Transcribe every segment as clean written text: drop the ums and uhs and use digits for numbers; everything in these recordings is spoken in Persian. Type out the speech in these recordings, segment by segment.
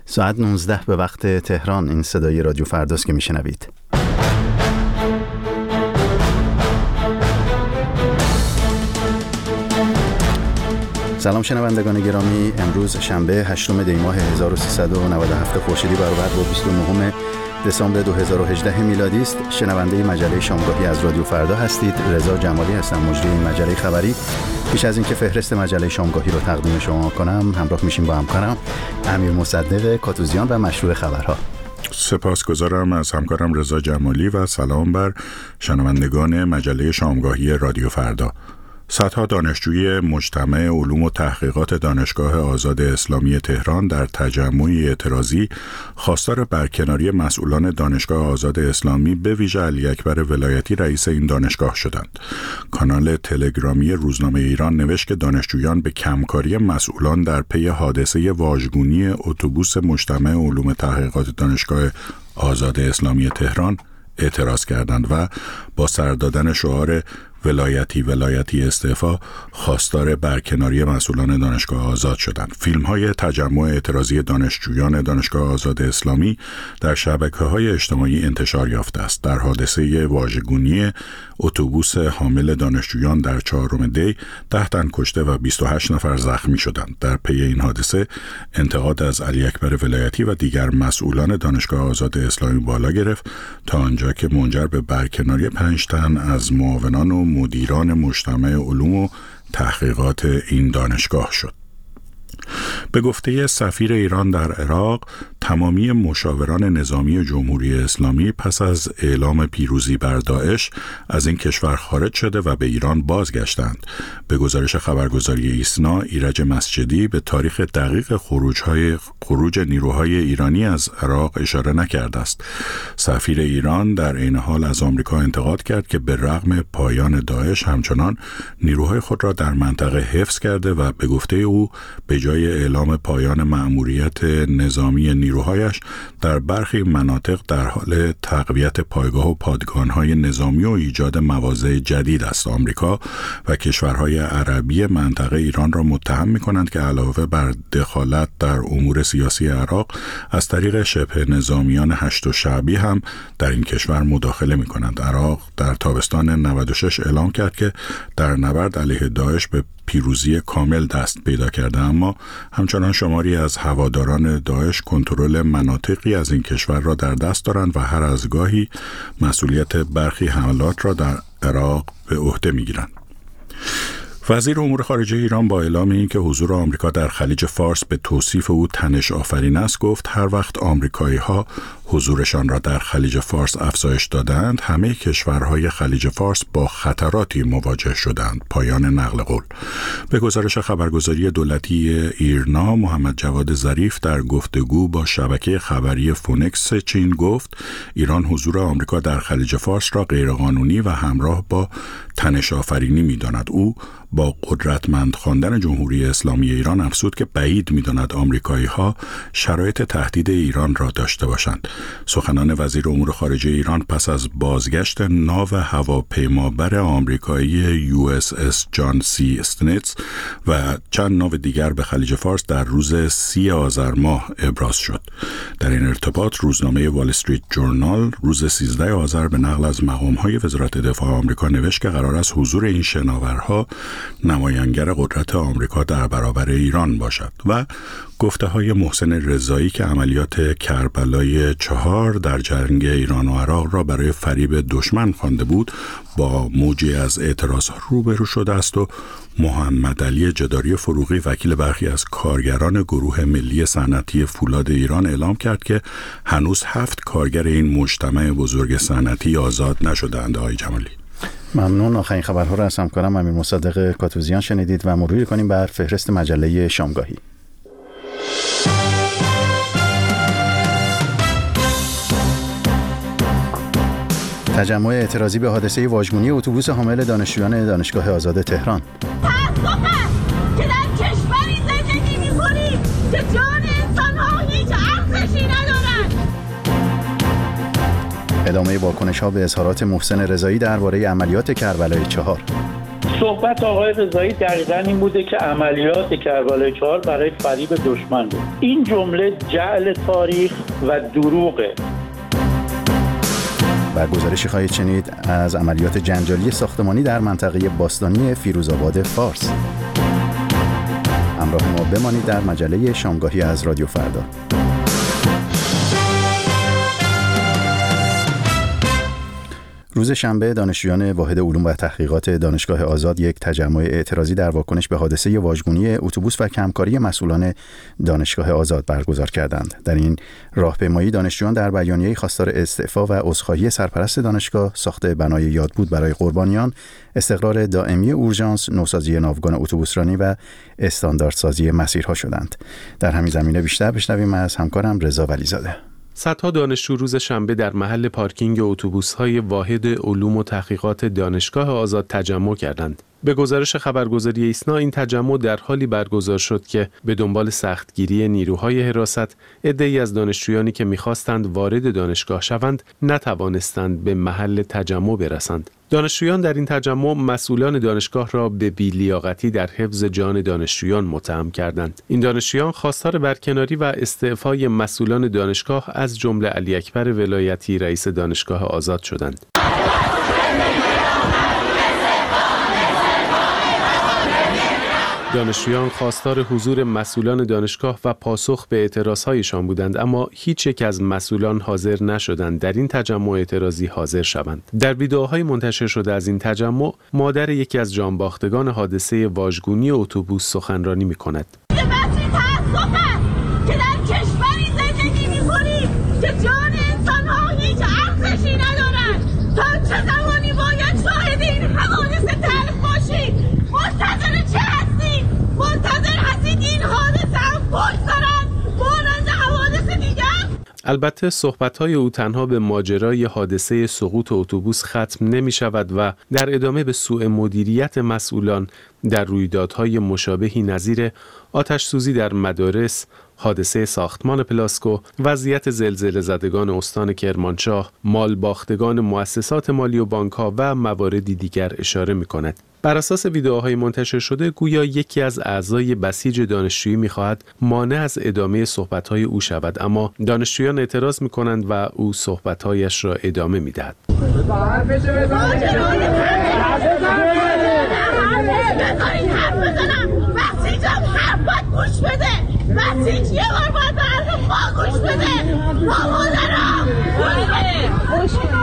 ساعت 19 به وقت تهران. این صدای رادیو فرداست که میشنوید. سلام شنوندگان گرامی، امروز شنبه 8 دی ماه 1397 خورشیدی برابر با 29 دسامبر 2018 میلادی است. شنونده مجله شامگاهی از رادیو فردا هستید. رضا جمالی هستم، مجری این مجله خبری. پیش از اینکه فهرست مجله شامگاهی رو تقدیم شما کنم، همراه میشیم با همکارم امیر مصدق کاتوزیان و مشروع خبرها. سپاسگزارم از همکارم رضا جمالی و سلام بر شنوندگان مجله شامگاهی رادیو فردا. صدها دانشجوی مجتمع علوم و تحقیقات دانشگاه آزاد اسلامی تهران در تجمعی اعتراضی خواستار برکناری مسئولان دانشگاه آزاد اسلامی به ویژه علی اکبر ولایتی رئیس این دانشگاه شدند. کانال تلگرامی روزنامه ایران نوشت که دانشجویان به کمکاری مسئولان در پی حادثه واژگونی اتوبوس مجتمع علوم تحقیقات دانشگاه آزاد اسلامی تهران اعتراض کردند و با سر دادن شعار ولایتی استعفا خواستار برکناری مسئولان دانشگاه آزاد شدند. فیلم‌های تجمع اعتراضی دانشجویان دانشگاه آزاد اسلامی در شبکه‌های اجتماعی انتشار یافته است. در حادثه واژگونی اتوبوس حامل دانشجویان در 4 دی 10 تن کشته و 28 نفر زخمی شدند. در پی این حادثه انتقاد از علی اکبر ولایتی و دیگر مسئولان دانشگاه آزاد اسلامی بالا گرفت تا آنجا که منجر به برکناری 5 تن از معاونان و مدیران مجتمع علوم و تحقیقات این دانشگاه شد. به گفته سفیر ایران در عراق، تمامی مشاوران نظامی جمهوری اسلامی پس از اعلام پیروزی بر داعش از این کشور خارج شده و به ایران بازگشتند. به گزارش خبرگزاری ایسنا، ایرج مسجدی به تاریخ دقیق خروج نیروهای ایرانی از عراق اشاره نکرده است. سفیر ایران در عین حال از آمریکا انتقاد کرد که به رغم پایان داعش همچنان نیروهای خود را در منطقه حفظ کرده و به گفته او به جای اعلام پایان مأموریت نظامی نیروهایش در برخی مناطق در حال تقویت پایگاه و پادگان‌های نظامی و ایجاد مواضع جدید است. آمریکا و کشورهای عربی منطقه ایران را متهم می‌کنند که علاوه بر دخالت در امور سیاسی عراق از طریق شبه نظامیان هشت شعبی هم در این کشور مداخله می‌کنند. عراق در تابستان 96 اعلام کرد که در نبرد علیه داعش به پیروزی کامل دست پیدا کرده، اما همچنان شماری از هواداران داعش کنترل مناطقی از این کشور را در دست دارند و هر از گاهی مسئولیت برخی حملات را در عراق به عهده می‌گیرند. وزیر امور خارجه ایران با اعلام اینکه حضور آمریکا در خلیج فارس به توصیف او تنش آفرین است، گفت هر وقت آمریکایی‌ها حضورشان را در خلیج فارس افزایش دادند، همه کشورهای خلیج فارس با خطراتی مواجه شدند. پایان نقل قول. به گزارش خبرگزاری دولتی ایرنا، محمد جواد ظریف در گفتگو با شبکه خبری فونکس چین گفت ایران حضور آمریکا در خلیج فارس را غیرقانونی و همراه با تنش آفرینی می‌داند. او با قدرتمند خواندن جمهوری اسلامی ایران افزود که بعید می‌داند آمریکایی‌ها شرایط تهدید ایران را داشته باشند. سخنان وزیر امور خارجه ایران پس از بازگشت ناو هواپیمابر آمریکایی USS جان سی استنیتز و چند ناو دیگر به خلیج فارس در روز 30 آذر ماه ابراز شد. در این ارتباط روزنامه وال استریت جورنال روز 13 آذر به نقل از مقام‌های وزارت دفاع آمریکا نوشت که قرار است حضور این شناورها نمایانگر قدرت آمریکا در برابر ایران باشد و گفته‌های محسن رضایی که عملیات کربلای 4 در جنگ ایران و عراق را برای فریب دشمن خوانده بود با موجی از اعتراضات روبرو شده است و محمد علی جداری فروغی وکیل برخی از کارگران گروه ملی صنعتی فولاد ایران اعلام کرد که هنوز 7 کارگر این مجتمع بزرگ صنعتی آزاد نشده‌اند. آقای جمالی، ممنون. آخرین خبرها را از همکارم امیر مصدق کاتوزیان شنیدید و مرور کنیم بر فهرست مجله شامگاهی. تجمع اعتراضی به حادثه واژگونی اتوبوس حامل دانشجویان دانشگاه آزاد تهران. که در کشوری زندگی می‌کنید که جان انسان‌ها هیچ ارزشی ندارد. ادامه واکنش‌ها به اظهارات محسن رضایی درباره عملیات کربلای 4. صحبت آقای رضایی دقیقاً این بوده که عملیات کربلای 4 برای فریب دشمن بود. این جمله جعل تاریخ و دروغه. و گزارشی خواهید شنید از عملیات جنجالی ساختمانی در منطقه باستانی فیروزآباد فارس. همراه ما بمانید در مجله شامگاهی از رادیو فردا. روز شنبه دانشجویان واحد علوم و تحقیقات دانشگاه آزاد یک تجمع اعتراضی در واکنش به حادثه واژگونی اتوبوس و کمکاری مسئولان دانشگاه آزاد برگزار کردند. در این راهپیمایی دانشجویان در بیانیه‌ای خواستار استعفا و عذرخواهی سرپرست دانشگاه، ساخت بنای یادبود برای قربانیان، استقرار دائمی اورژانس، نوسازی ناوگان اتوبوسرانی و استانداردسازی مسیرها شدند. در همین زمینه بیشتر بشنویم از همکارم رضا ولیزاده. صدها دانشجو روز شنبه در محل پارکینگ اتوبوس‌های واحد علوم و تحقیقات دانشگاه آزاد تجمع کردند. به گزارش خبرگزاری ایسنا این تجمع در حالی برگزار شد که به دنبال سختگیری نیروهای حراست، عده‌ای از دانشجویانی که می‌خواستند وارد دانشگاه شوند نتوانستند به محل تجمع برسند. دانشجویان در این تجمع مسئولان دانشگاه را به بی‌لیاقتی در حفظ جان دانشجویان متهم کردند. این دانشجویان خواستار برکناری و استعفای مسئولان دانشگاه از جمله علی اکبر ولایتی رئیس دانشگاه آزاد شدند. دانشجویان خواستار حضور مسئولان دانشگاه و پاسخ به اعتراضهایشان بودند، اما هیچ یک از مسئولان حاضر نشدند در این تجمع اعتراضی حاضر شوند. در ویدئوهای منتشر شده از این تجمع، مادر یکی از جانباختگان حادثه واژگونی اتوبوس سخنرانی می‌کند. که در کشوری زندگی می‌کنیم که جان انسان‌ها هیچ ارزشی ندارد. تا چه زمانی باید شاهد این حوادث تلخ باشید؟ منتظر چه هستید؟ منتظر هستید این حادثه هم بگذرد مانند حوادث دیگر؟ البته صحبت‌های او تنها به ماجرای حادثه سقوط اتوبوس ختم نمی‌شود و در ادامه به سوء مدیریت مسئولان در رویدادهای مشابهی نظیر آتش‌سوزی در مدارس، حادثه ساختمان پلاسکو، وضعیت زلزله زدگان استان کرمانشاه، مال باختگان مؤسسات مالی و بانک‌ها و مواردی دیگر اشاره می‌کند. بر اساس ویدئوهای منتشر شده گویا یکی از اعضای بسیج دانشجویی می‌خواهد مانع از ادامه صحبت‌های او شود، اما دانشجویان اعتراض می‌کنند و او صحبت‌هایش را ادامه می‌دهد. گوش بده بسیج یه بار باید به حرف ما گوش بده. مادرها گوش بده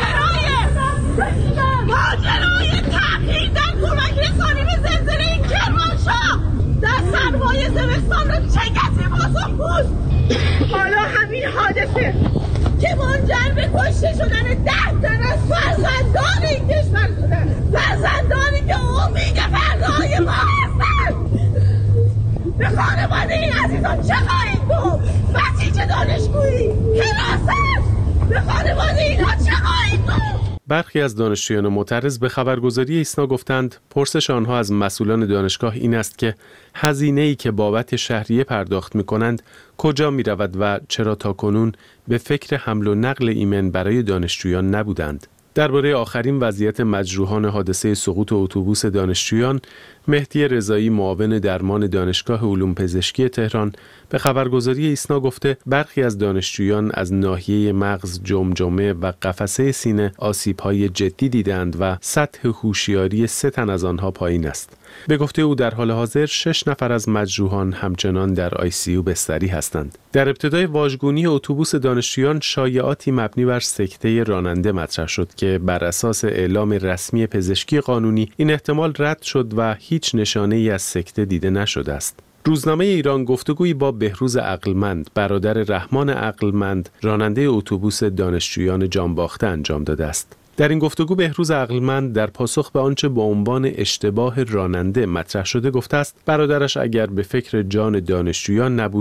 ماجرای تغییر در کمک رسانی به زلزله کرمانشاه در سرمای زمستان رو چه کسی بازم بود؟ حالا همین حادثه که منجر به کشته شدن 10 تن از فرزندان این کشور شدن، فرزندانی که امید فردای ما هستند. به خانواده این عزیزان چه خواهید بود؟ بسیج دانشگویی، حراست، به خانواده اینها چه خواهید بود؟ برخی از دانشجویان معترض به خبرگزاری ایسنا گفتند پرسش آنها از مسئولان دانشگاه این است که هزینه‌ای که بابت شهریه پرداخت می‌کنند کجا می‌رود و چرا تاکنون به فکر حمل و نقل ایمن برای دانشجویان نبودند. درباره آخرین وضعیت مجروحان حادثه سقوط اتوبوس دانشجویان، مهدی رضایی معاون درمان دانشگاه علوم پزشکی تهران به خبرگزاری ایسنا گفته برخی از دانشجویان از ناحیه مغز، جمجمه و قفسه سینه آسیب‌های جدی دیدند و سطح هوشیاری 3 تن از آنها پایین است. به گفته او در حال حاضر 6 نفر از مجروحان همچنان در ICU بستری هستند. در ابتدای واژگونی اتوبوس دانشجویان شایعاتی مبنی بر سکته راننده مطرح شد که بر اساس اعلام رسمی پزشکی قانونی این احتمال رد شد و هیچ نشانه‌ای از سکته دیده نشده است. روزنامه ایران گفتگویی با بهروز عقلمند، برادر رحمان عقلمند، راننده اتوبوس دانشجویان جانباخته انجام داده است. در این گفتگو بهروز عقلمند در پاسخ به آنچه با عنوان اشتباه راننده مطرح شده گفته است برادرش اگر به فکر جان دانشجویان نبود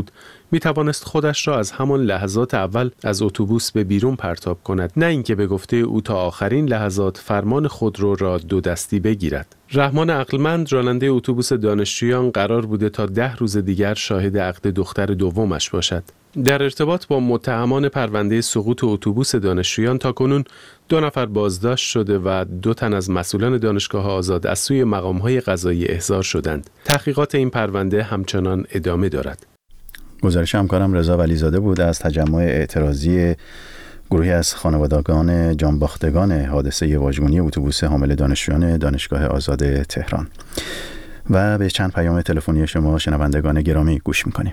می توانست خودش را از همان لحظات اول از اتوبوس به بیرون پرتاب کند، نه اینکه به گفته او تا آخرین لحظات فرمان خودرو را دو دستی بگیرد. رحمان عقلمند راننده اتوبوس دانشجویان قرار بوده تا 10 روز دیگر شاهد عقد دختر دومش باشد. در ارتباط با متهمان پرونده سقوط اتوبوس دانشجویان تاکنون 2 نفر بازداشت شده و 2 تن از مسئولان دانشگاه آزاد از سوی مقام‌های قضایی احضار شدند. تحقیقات این پرونده همچنان ادامه دارد. گزارش همکارم رضا ولیزاده بود از تجمع اعتراضی گروهی از خانوادگان جانباختگان حادثه واژگونی اتوبوس حامل دانشجویان دانشگاه آزاد تهران. و به چند پیام تلفنی شما شنوندگان گرامی گوش می‌کنیم.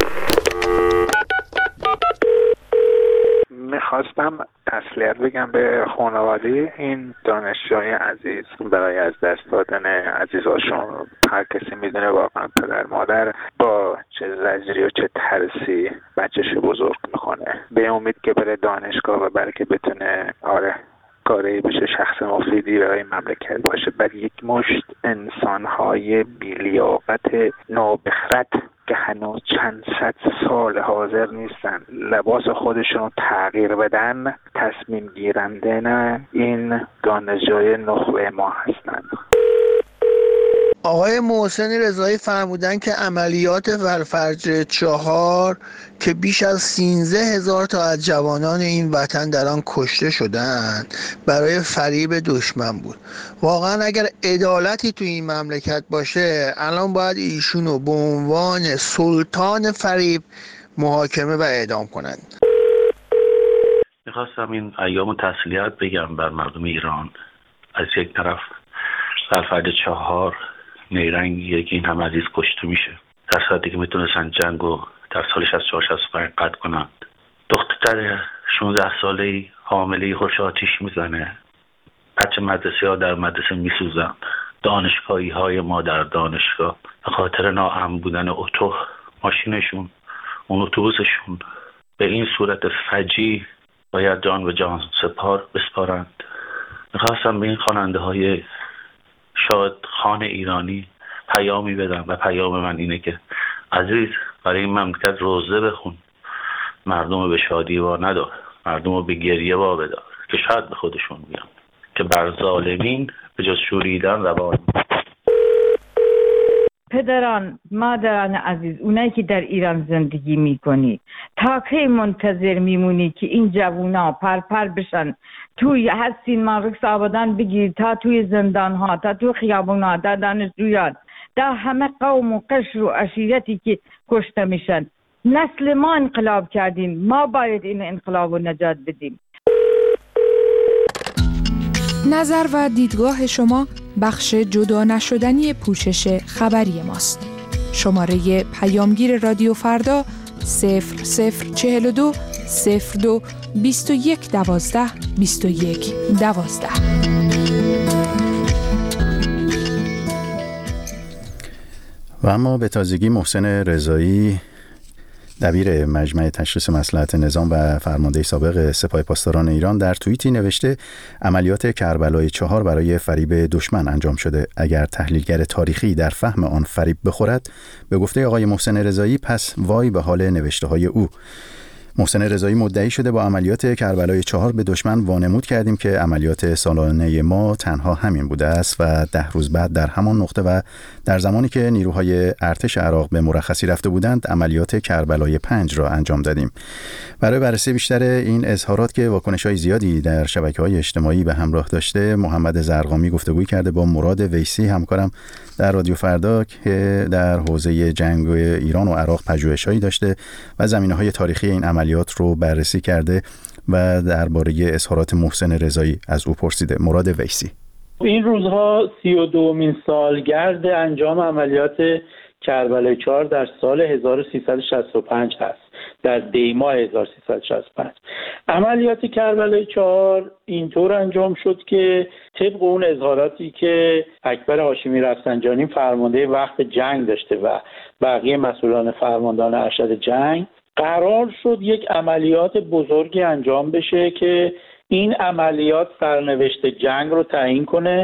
میخواستم تسلیت بگم به خانواده این دانشجوی عزیز برای از دست دادن عزیزاشون. هر کسی میدونه واقعا پدر مادر با چه زجری و چه ترسی بچه‌ش بزرگ میکنه. به امید که بره دانشگاه و برای که بتونه کاری بشه، شخص مفیدی برای مملکت باشه. بعد یک مشت انسان‌های بی‌لیاقت نابخرد که هنوز چند صد سال حاضر نیستن لباس خودشون تغییر بدن، تصمیم گیرنده نه این دانشجوی نخبه ما هستن. آقای محسن رضایی فرمودن که عملیات ولفرج 4 که بیش از 13,000 تا از جوانان این وطن در آن کشته شدند برای فریب دشمن بود. واقعا اگر عدالتی تو این مملکت باشه الان باید ایشونو به عنوان سلطان فریب محاکمه و اعدام کنند. میخواستم این ایام تسلیت بگم بر مردم ایران. از یک طرف ولفرج 4 نیرنگیه که این هم عزیز کشته میشه در صورتی که میتونستن جنگو در سال 64-65 قطع کنند. دختر 16 ساله حامله خوش آتیش میزنه، بچه مدرسه ها در مدرسه میسوزن، دانشگاهی های ما در دانشگاه به خاطر ناامن بودن ماشینشون، اون اتوبوسشون به این صورت فجیع باید جان به جان بسپارند. میخواستم به این خواننده های شاد خان ایرانی پیامی بدم و پیام من اینه که عزیز برای این مملکت روزه بخون، مردم به شادی وا ندار، مردم به گریه وا بدار که شاید به خودشون بیان که بر ظالمین به جز شوریدن روا نیست. پدران، مادران عزیز، اونایی که در ایران زندگی میکنی تا کی منتظر میمونی که این جوونا پر بشن توی هستین مارکس آبادان بگیر تا توی زندان ها، تا توی خیابون ها، تا دانشجویان، تا همه قوم و قشر و عشیرتی که کشته میشن. نسل ما انقلاب کردیم، ما باید این انقلاب رو نجات بدیم. نظر و دیدگاه شما بخش جدا نشدنی پوشش خبری ماست. شماره پیامگیر رادیو فردا 0042 02 21 12 21 12. و اما به تازگی محسن رضایی دبیر مجمع تشخیص مصلحت نظام و فرمانده سابق سپاه پاسداران ایران در توییتی نوشته عملیات کربلای 4 برای فریب دشمن انجام شده. اگر تحلیلگر تاریخی در فهم آن فریب بخورد، به گفته آقای محسن رضایی، پس وای به حال نوشته های او. محسن رضایی مدعی شده با عملیات کربلای 4 به دشمن وانمود کردیم که عملیات سالانه ما تنها همین بوده است و 10 روز بعد در همان نقطه و در زمانی که نیروهای ارتش عراق به مرخصی رفته بودند عملیات کربلای 5 را انجام دادیم. برای بررسی بیشتر این اظهارات که واکنش‌های زیادی در شبکه‌های اجتماعی به همراه داشته، محمد زرقامی گفتگوی کرده با مراد ویسی، همکارم در رادیو فردا که در حوزه جنگ ایران و عراق پژوهش‌هایی داشته و زمینه‌های تاریخی این عملیات رو بررسی کرده و درباره اظهارات محسن رضایی از او پرسیده. مراد ویسی: این روزها 32مین سالگرد انجام عملیات کربلای 4 در سال 1365 هست، در دی‌ماه 1365. عملیات کربلای 4 اینطور انجام شد که طبق اون اظهاراتی که اکبر هاشمی رفسنجانی فرمانده وقت جنگ داشته و بقیه مسئولان فرماندهان ارشد جنگ، قرار شد یک عملیات بزرگی انجام بشه که این عملیات سرنوشت جنگ رو تعیین کنه.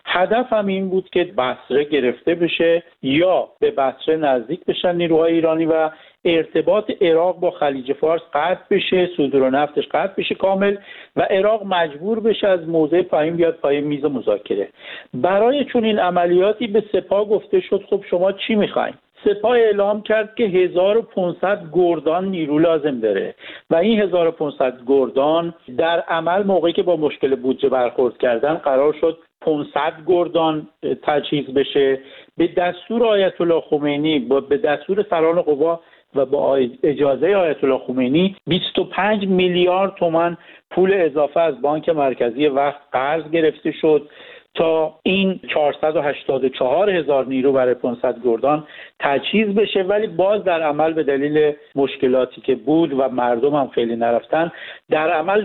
هدف هم این بود که بصره گرفته بشه یا به بصره نزدیک بشن نیروهای ایرانی و ارتباط عراق با خلیج فارس قطع بشه، صدور و نفتش قطع بشه کامل و عراق مجبور بشه از موضع پایین بیاد پای میز مذاکره. برای چون این عملیاتی به سپاه گفته شد خب شما چی میخواین؟ سپاه اعلام کرد که 1500 گردان نیرو لازم داره و این 1500 گردان در عمل موقعی که با مشکل بودجه برخورد کردن قرار شد 500 گردان تجهیز بشه. به دستور آیت الله خمینی، به دستور سران قوا و با اجازه آیت الله خمینی 25 میلیارد تومان پول اضافه از بانک مرکزی وقت قرض گرفته شد تا این 484 هزار نیرو برای 500 گردان تجهیز بشه، ولی باز در عمل به دلیل مشکلاتی که بود و مردم هم خیلی نرفتن در عمل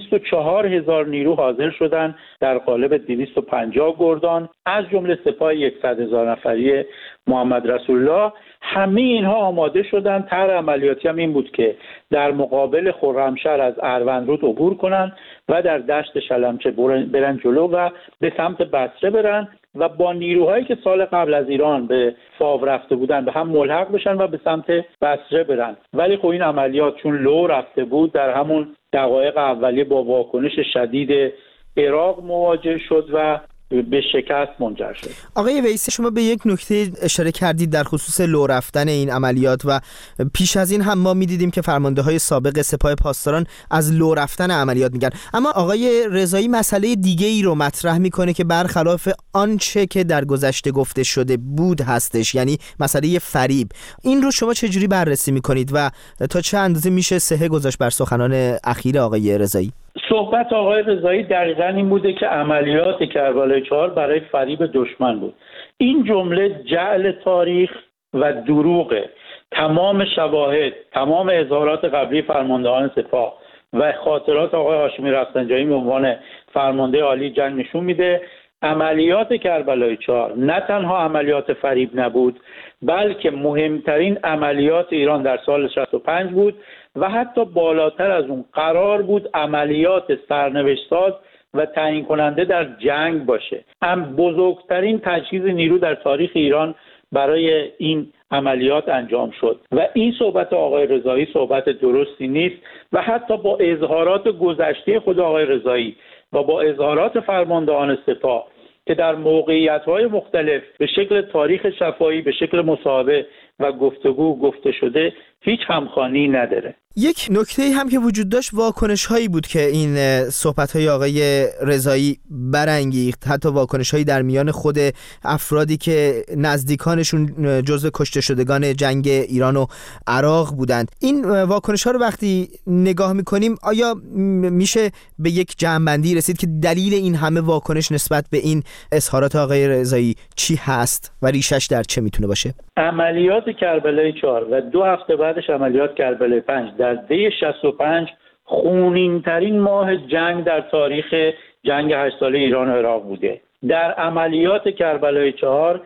204 هزار نیرو حاضر شدن در قالب 250 گردان از جمله سپاه 100 هزار نفری محمد رسول الله. همه اینها آماده شدن. طرح عملیاتی هم این بود که در مقابل خرمشهر از اروندرود عبور کنن و در دشت شلمچه برن جلو و به سمت بصره برن و با نیروهایی که سال قبل از ایران به فاو رفته بودن به هم ملحق بشن و به سمت بصره برن. ولی خب این عملیات چون لو رفته بود در همون دقایق اولیه با واکنش شدید عراق مواجه شد و به شکست منجر شد. آقای ویسی، شما به یک نکته اشاره کردید در خصوص لو رفتن این عملیات و پیش از این هم ما می‌دیدیم که فرمانده‌های سابق سپاه پاسداران از لو رفتن عملیات میگن. اما آقای رضایی مسئله دیگه ای رو مطرح میکنه که برخلاف آنچه که در گذشته گفته شده بود هستش، یعنی مسئله فریب. این رو شما چجوری بررسی میکنید و تا چه اندازه میشه صحه گذاشت بر سخنان اخیر آقای رضایی؟ صحبت آقای رضایی دقیقاً این بوده که عملیات کربلای 4 برای فریب دشمن بود. این جمله جعل تاریخ و دروغه. تمام شواهد، تمام اظهارات قبلی فرماندهان سپاه و خاطرات آقای هاشمی رفسنجانی به عنوان فرمانده عالی جنگ نشون میده عملیات کربلای 4 نه تنها عملیات فریب نبود، بلکه مهمترین عملیات ایران در سال 65 بود و حتی بالاتر از اون قرار بود عملیات سرنوشت‌ساز و تعیین کننده در جنگ باشه. هم بزرگترین تجهیز نیرو در تاریخ ایران برای این عملیات انجام شد و این صحبت آقای رضایی صحبت درستی نیست و حتی با اظهارات گذشته خود آقای رضایی و با اظهارات فرماندهان سپاه که در موقعیت‌های مختلف به شکل تاریخ شفاهی، به شکل مصاحبه و گفتگو گفته شده هیچ همخوانی نداره. یک نکته هم که وجود داشت واکنش هایی بود که این صحبت های آقای رضایی برانگیخت، حتی واکنش هایی در میان خود افرادی که نزدیکانشون جزو کشته شدگان جنگ ایران و عراق بودند. این واکنش ها رو وقتی نگاه میکنیم آیا میشه به یک جمع‌بندی رسید که دلیل این همه واکنش نسبت به این اظهارات آقای رضایی چی هست و ریشش در چه میتونه باشه؟ عملیات کربلای 4 و 2 هفته بعدش عملیات کربلای 5 در دی 65 خونین‌ترین ماه جنگ در تاریخ جنگ 8 ساله ایران و عراق بوده. در عملیات کربلای 4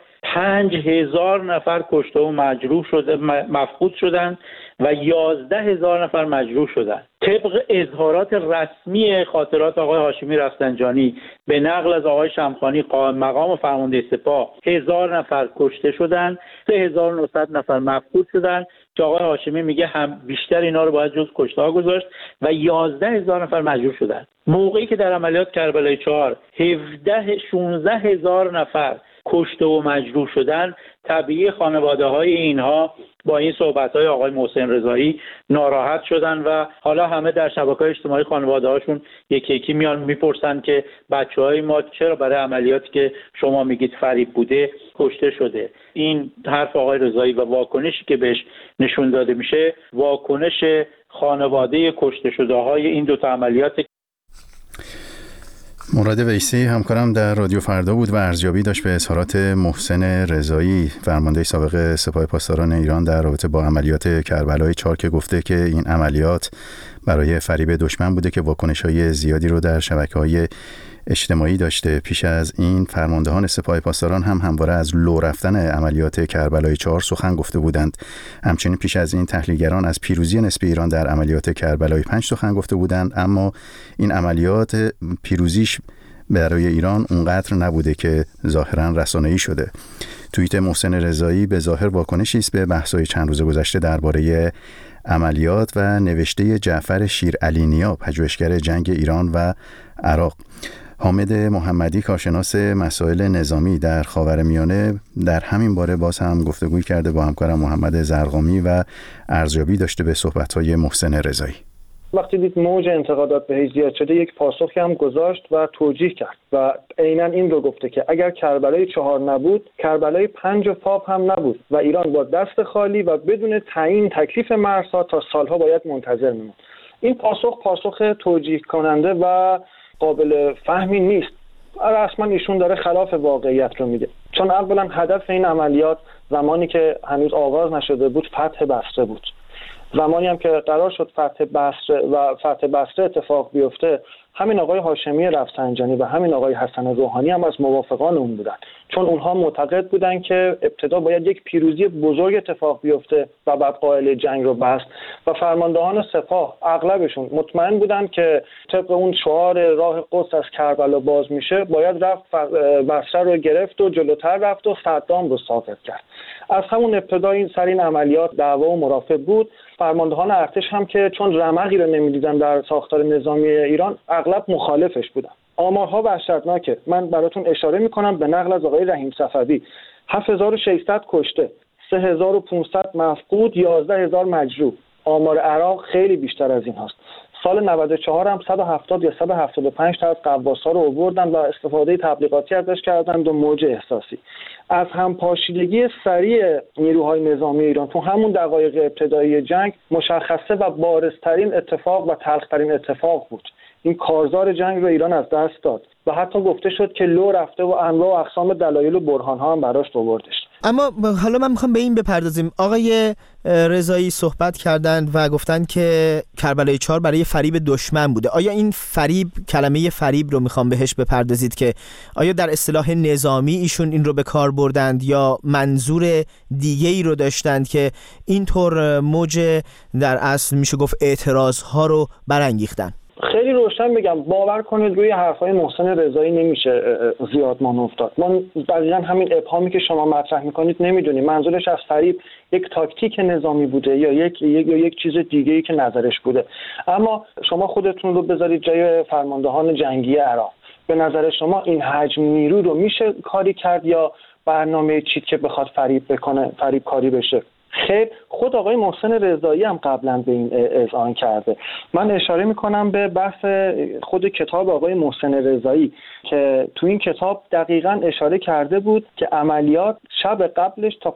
5000 نفر کشته و مجروح شده، مفقود شدند و 11000 نفر مجروح شدند. طبق اظهارات رسمی خاطرات آقای هاشمی رفسنجانی به نقل از آقای شمخانی مقام فرمانده سپاه 1000 نفر کشته شدند، 3900 نفر مفقود شدند که آقای هاشمی میگه هم بیشتر اینا رو باید جز کشته‌ها گذاشت و 11000 نفر مجروح شدند. موقعی که در عملیات کربلای 4 16000 نفر کشته و مجروح شدن، طبیعی خانواده های اینها با این صحبت های آقای محسن رضایی ناراحت شدن و حالا همه در شبکه‌های اجتماعی خانواده هاشون یکی یکی میان میپرسن که بچه های ما چرا برای عملیاتی که شما میگید فریب بوده کشته شده. این حرف آقای رضایی و واکنشی که بهش نشون داده میشه واکنش خانواده کشته شده های این دو تا عملیات. مراد ویسی همکارم در رادیو فردا بود و ارزیابی داشت به اظهارات محسن رضایی فرمانده سابق سپاه پاسداران ایران در رابطه با عملیات کربلای 4 که گفته که این عملیات برای فریب دشمن بوده که واکنش‌های زیادی رو در شبکه‌های اجتماعی داشته. پیش از این فرماندهان سپاه پاسداران هم همواره از لو رفتن عملیات کربلای 4 سخن گفته بودند. همچنین پیش از این تحلیلگران از پیروزی نسبی ایران در عملیات کربلای 5 سخن گفته بودند، اما این عملیات پیروزیش برای ایران اونقدر نبوده که ظاهراً رسانه‌ای شده. توییت محسن رضایی به ظاهر واکنشی است به بحث‌های چند روز گذشته درباره عملیات و نوشته جعفر شیرعلی نیا، پژوهشگر جنگ ایران و عراق. حامد محمدی، کارشناس مسائل نظامی در خاورمیانه، در همین باره باز هم گفتگوی کرده با همکارم محمد زرقامی و ارزیابی داشته به صحبت‌های محسن رضایی. وقتی دید موج انتقادات بهش زیاد شده، یک پاسخی هم گذاشت و توجیه کرد و عیناً این رو گفته که اگر کربلای 4 نبود، کربلای 5 و فاو هم نبود و ایران با دست خالی و بدون تعیین تکلیف مرزها تا سالها باید منتظر میموند. این پاسخ توجیه کننده و قابل فهمی نیست. رسما ایشون داره خلاف واقعیت رو میگه، چون اولا هدف این عملیات زمانی که هنوز آغاز نشده بود فتح بصره بود. زمانی هم که قرار شد فتح بصره اتفاق بیفته، همین آقای هاشمی رفسنجانی و همین آقای حسن روحانی هم از موافقان اون بودن، چون اونها معتقد بودن که ابتدا باید یک پیروزی بزرگ اتفاق بیفته و بعد قائل جنگ رو بست و فرماندهان سپاه اغلبشون مطمئن بودن که طبق اون شعار راه قدس از کربلا باز میشه، باید رفت بصره رو گرفت و جلوتر رفت و صدام رو ساقط کرد. از همون ابتدا این سر این عملیات دعوا و مرافع بود. فرماندهان ارتش هم که چون رمقی رو نمیدیدن در ساختار نظامی ایران، اغلب مخالفش بودن. آمارها وحشتناکه. من براتون اشاره میکنم به نقل از آقای رحیم صفوی: 7600 کشته، 3500 مفقود، 11000 مجروح. آمار عراق خیلی بیشتر از این هست. سال 94 هم 170 یا 175 تا از قواس‌ها رو آوردن و استفاده تبلیغاتی ازش کردند و موج احساسی. از همپاشیدگی سریع نیروهای نظامی ایران تو همون دقایق ابتدایی جنگ مشخصه و بارزترین اتفاق و تلخترین اتفاق بود. این کارزار جنگ رو ایران از دست داد و حتی گفته شد که لو رفته و انواع و اقسام دلایل و برهان‌ها هم براش آوردش. اما حالا من میخوام به این بپردازیم. آقای رضایی صحبت کردند و گفتند که کربلای 4 برای فریب دشمن بوده. آیا این فریب، کلمه فریب رو میخوام بهش بپردازید که آیا در اصطلاح نظامی ایشون این رو به کار بردند یا منظور دیگه ای رو داشتند که اینطور موج در اصل میشه گفت اعتراض ها رو برانگیختن؟ خیلی روشن بگم، باور کنید روی حرفای محسن رضایی نمیشه زیاد مان افتاد. ما دقیقاً همین ابهامی که شما مطرح میکنید نمیدونیم منظورش از فریب یک تاکتیک نظامی بوده یا یک چیز دیگه‌ای که نظرش بوده. اما شما خودتون رو بذارید جای فرماندهان جنگی عراق. به نظر شما این حجم نیرو رو میشه کاری کرد یا برنامه چید که بخواد فریب کاری بشه؟ خیر، خود آقای محسن رضایی هم قبلا به این اذعان کرده. من اشاره میکنم به بحث خود کتاب آقای محسن رضایی که تو این کتاب دقیقاً اشاره کرده بود که عملیات شب قبلش تا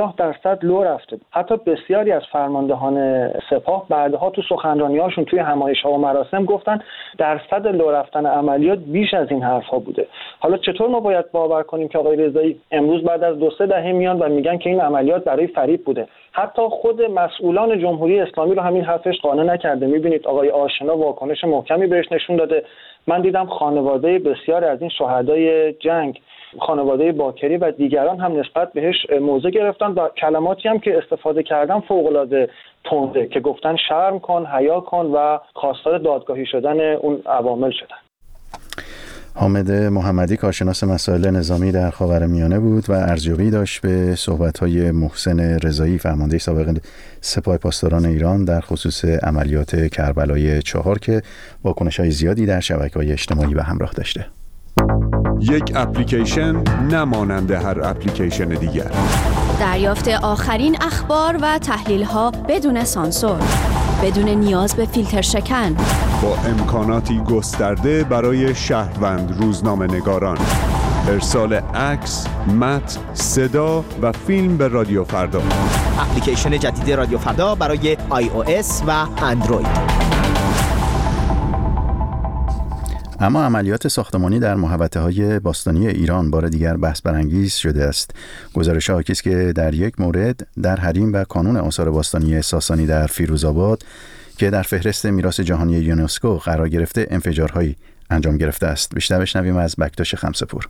50% لو رفته بود. حتی بسیاری از فرماندهان سپاه بعدها تو سخنرانی‌هاشون توی همایش‌ها و مراسم گفتن درصد لو رفتن عملیات بیش از این حرف‌ها بوده. حالا چطور ما باید باور کنیم که آقای رضایی امروز بعد از 2-3 دهه میان و میگن که این عملیات برای فریب بوده؟ حتی خود مسئولان جمهوری اسلامی رو همین حرفش قانع نکرده. میبینید آقای آشنا واکنش محکمی بهش نشون داده. من دیدم خانواده بسیار از این شهدای جنگ، خانواده باکری و دیگران هم نسبت بهش موضع گرفتن و کلماتی هم که استفاده کردن فوق‌العاده تنده که گفتن شرم کن، حیا کن و خواستار دادگاهی شدن اون عوامل شدن. حامد محمدی، کارشناس مسائل نظامی در خاورمیانه بود و ارزیابی داشت به صحبت‌های محسن رضایی، فرمانده سابق سپاه پاسداران ایران در خصوص عملیات کربلای 4 که واکنش‌های زیادی در شبکه‌های اجتماعی به همراه داشته. یک اپلیکیشن نمانند هر اپلیکیشن دیگر. دریافت آخرین اخبار و تحلیل‌ها بدون سانسور، بدون نیاز به فیلتر شکن، با امکاناتی گسترده برای شهروند روزنامه‌نگاران. ارسال عکس، متن، صدا و فیلم به رادیو فردا. اپلیکیشن جدید رادیو فردا برای iOS و اندروید. اما عملیات ساختمانی در محوطه‌های باستانی ایران بار دیگر بحث برانگیز شده است. گزارش حاکی است که در یک مورد در حریم و کانون آثار باستانی ساسانی در فیروزآباد که در فهرست میراث جهانی یونسکو قرار گرفته انفجارهایی انجام گرفته است. بیشتر بشنویم از بکتاش خمسه‌پور.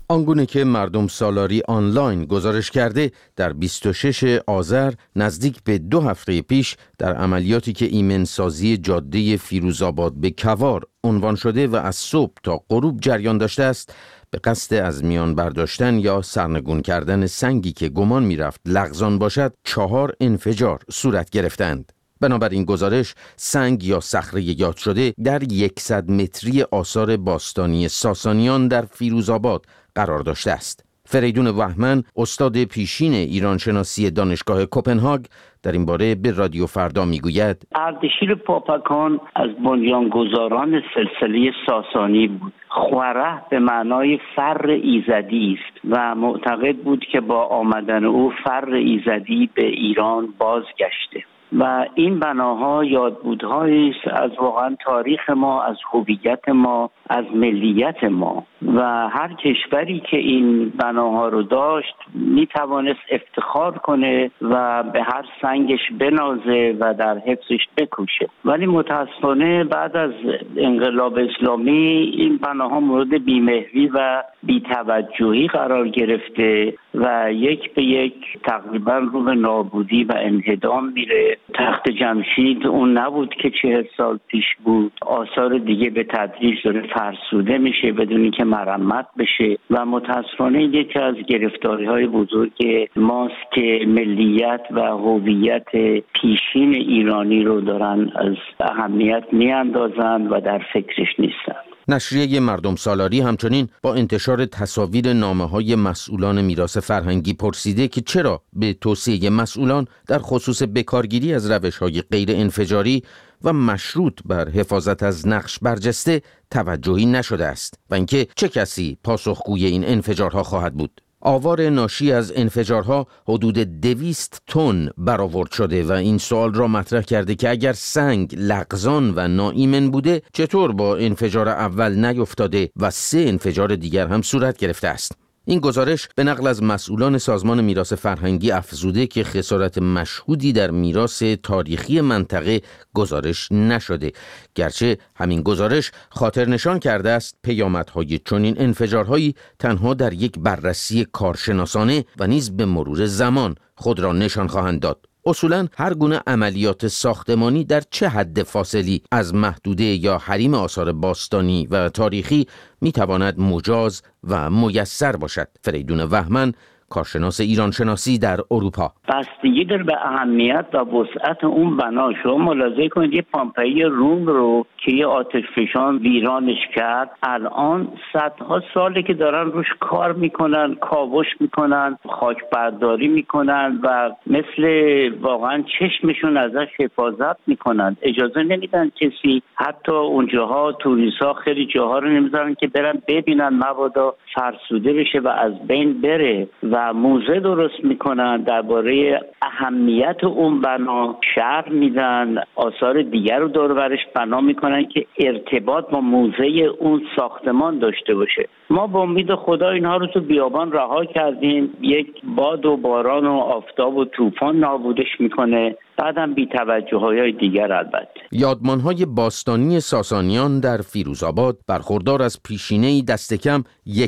آنگونه که مردم سالاری آنلاین گزارش کرده، در 26 آذر نزدیک به 2 هفته پیش در عملیاتی که ایمنسازی جاده فیروزآباد به کوار عنوان شده و از صبح تا غروب جریان داشته است، به قصد از میان برداشتن یا سرنگون کردن سنگی که گمان می‌رفت لغزان باشد 4 انفجار صورت گرفتند. بنابراین گزارش سنگ یا صخره یاد شده در 100 متری آثار باستانی ساسانیان در فیروزآباد قرار داشته است. فریدون وهمن، استاد پیشین ایرانشناسی دانشگاه کوپنهاگ، در این باره به رادیو فردا میگوید اردشیر پاپکان از بنیانگذاران سلسله ساسانی بود. خوره به معنای فر ایزدی است و معتقد بود که با آمدن او فر ایزدی به ایران بازگشته و این بناها یادبودهایی است از واقعا تاریخ ما، از هویت ما، از ملیت ما و هر کشوری که این بناها رو داشت می توانست افتخار کنه و به هر سنگش بنازه و در حفظش بکوشه. ولی متاسفانه بعد از انقلاب اسلامی این بناها مورد بیمهری و بی‌توجهی قرار گرفته و یک به یک تقریبا رو به نابودی و انهدام میره. تخت جمشید اون نبود که 40 سال پیش بود. آثار دیگه به تدریج داره فرسوده میشه بدون اینکه مرمت بشه و متاسفانه یکی از گرفتاری‌های بزرگ ماست که ملیت و هویت پیشین ایرانی رو دارن از اهمیت میاندازن و در فکرش نیستن. نشریه مردم سالاری همچنین با انتشار تصاویر نامه‌های مسئولان میراث فرهنگی پرسیده که چرا به توصیه مسئولان در خصوص بکارگیری از روش‌های غیر انفجاری و مشروط بر حفاظت از نقش برجسته توجهی نشده است و اینکه چه کسی پاسخگوی این انفجارها خواهد بود. آوار ناشی از انفجارها حدود 200 تن برآورد شده و این سوال را مطرح کرده که اگر سنگ لغزان و ناایمن بوده چطور با انفجار اول نیفتاده و 3 انفجار دیگر هم صورت گرفته است. این گزارش به نقل از مسئولان سازمان میراث فرهنگی افزوده که خسارت مشهودی در میراث تاریخی منطقه گزارش نشده، گرچه همین گزارش خاطر نشان کرده است پیامدهای چنین انفجارهایی تنها در یک بررسی کارشناسانه و نیز به مرور زمان خود را نشان خواهند داد. اصولاً هر گونه عملیات ساختمانی در چه حد فاصلی از محدوده یا حریم آثار باستانی و تاریخی میتواند مجاز و میسر باشد. فریدون وهمن، کارشناس ایرانشناسی در اروپا: بستگی داره به اهمیت و وسعت اون بنا. شما ملاحظه کنید یه پامپئی روم رو که یه آتشفشان ویرانش کرد، الان صدها ساله که دارن روش کار میکنن، کاوش میکنن، خاک برداری میکنن و مثل واقعا چشمشون ازش حفاظت میکنن. اجازه نمیدن کسی، حتی اونجاها توریست‌ها خیلی جاها رو نمیذارن که برن ببینن مبادا فرسوده بشه و از بین بره و موزه درست میکنن درباره اهمیت اون بنا شرح میدن، آثار دیگر رو دور و برش بنا میکنن که ارتباط با موزه اون ساختمان داشته باشه. ما با امید خدا اینها رو تو بیابان رها کردیم، یک باد و باران و آفتاب و طوفان نابودش میکنه، بعدم بی‌توجهی‌های دیگر. البته یادمان‌های باستانی ساسانیان در فیروزآباد برخوردار از پیشینه‌ای دست کم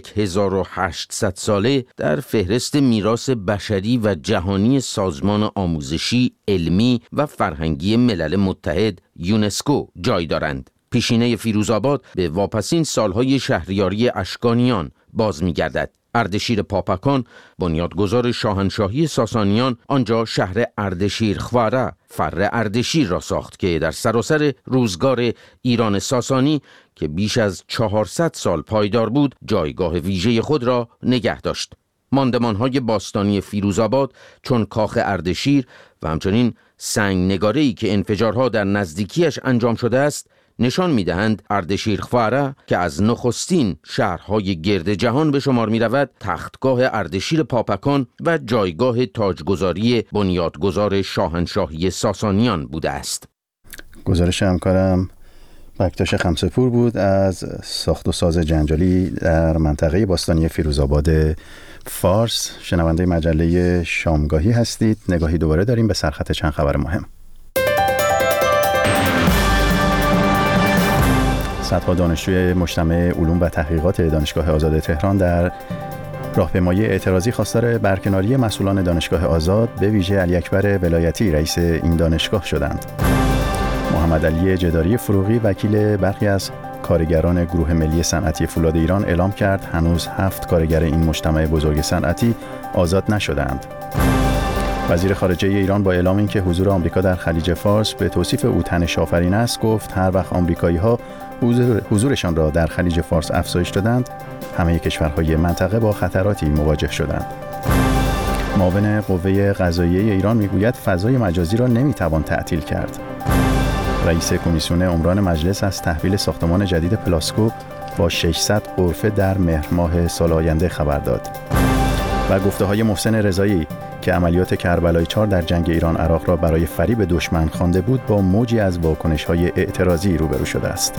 1800 ساله در فهرست میراث بشری و جهانی سازمان آموزشی، علمی و فرهنگی ملل متحد یونسکو جای دارند. پیشینه فیروزآباد به واپسین سالهای شهریاری اشکانیان باز می‌گردد. اردشیر پاپکان، بنیادگذار شاهنشاهی ساسانیان، آنجا شهر اردشیر خواره، فر اردشیر را ساخت که در سراسر روزگار ایران ساسانی که بیش از 400 سال پایدار بود، جایگاه ویژه خود را نگه داشت. ماندمان‌های باستانی فیروزآباد چون کاخ اردشیر و همچنین سنگ نگاره‌ای که انفجارها در نزدیکیش انجام شده است نشان می‌دهند اردشیر خواره که از نخستین شهرهای گرد جهان به شمار می‌رود، تختگاه اردشیر پاپکان و جایگاه تاجگذاری بنیادگذار شاهنشاهی ساسانیان بوده است. گزارش همکارم بکتاش خمسه‌پور بود از ساخت و ساز جنجالی در منطقه باستانی فیروزآباد فارس. شنونده مجله شامگاهی هستید. نگاهی دوباره داریم به سرخط چند خبر مهم. صدها دانشجوی مجتمع علوم و تحقیقات دانشگاه آزاد تهران در راهپیمایی اعتراضی خواستار برکناری مسئولان دانشگاه آزاد به ویژه علی اکبر ولایتی رئیس این دانشگاه شدند. محمد علی جداری فروغی وکیل برخی از کارگران گروه ملی صنعتی فولاد ایران اعلام کرد هنوز 7 کارگر این مجتمع بزرگ صنعتی آزاد نشدند. وزیر خارجه ایران با اعلام اینکه حضور آمریکا در خلیج فارس به توصیف او تنش آفرین است، گفت هر وقت آمریکایی‌ها حضورشان را در خلیج فارس افزایش دادند، همه کشورهای منطقه با خطراتی مواجه شدند. معاون قوه قضاییه ایران میگوید فضای مجازی را نمیتوان تعطیل کرد. رئیس کمیسیون عمران مجلس از تحویل ساختمان جدید پلاسکو با 600 غرفه در مهر ماه سال آینده خبر داد. و گفته‌های محسن رضایی که عملیات کربلای 4 در جنگ ایران عراق را برای فریب دشمن خوانده بود، با موجی از واکنش‌های اعتراضی روبرو شده است.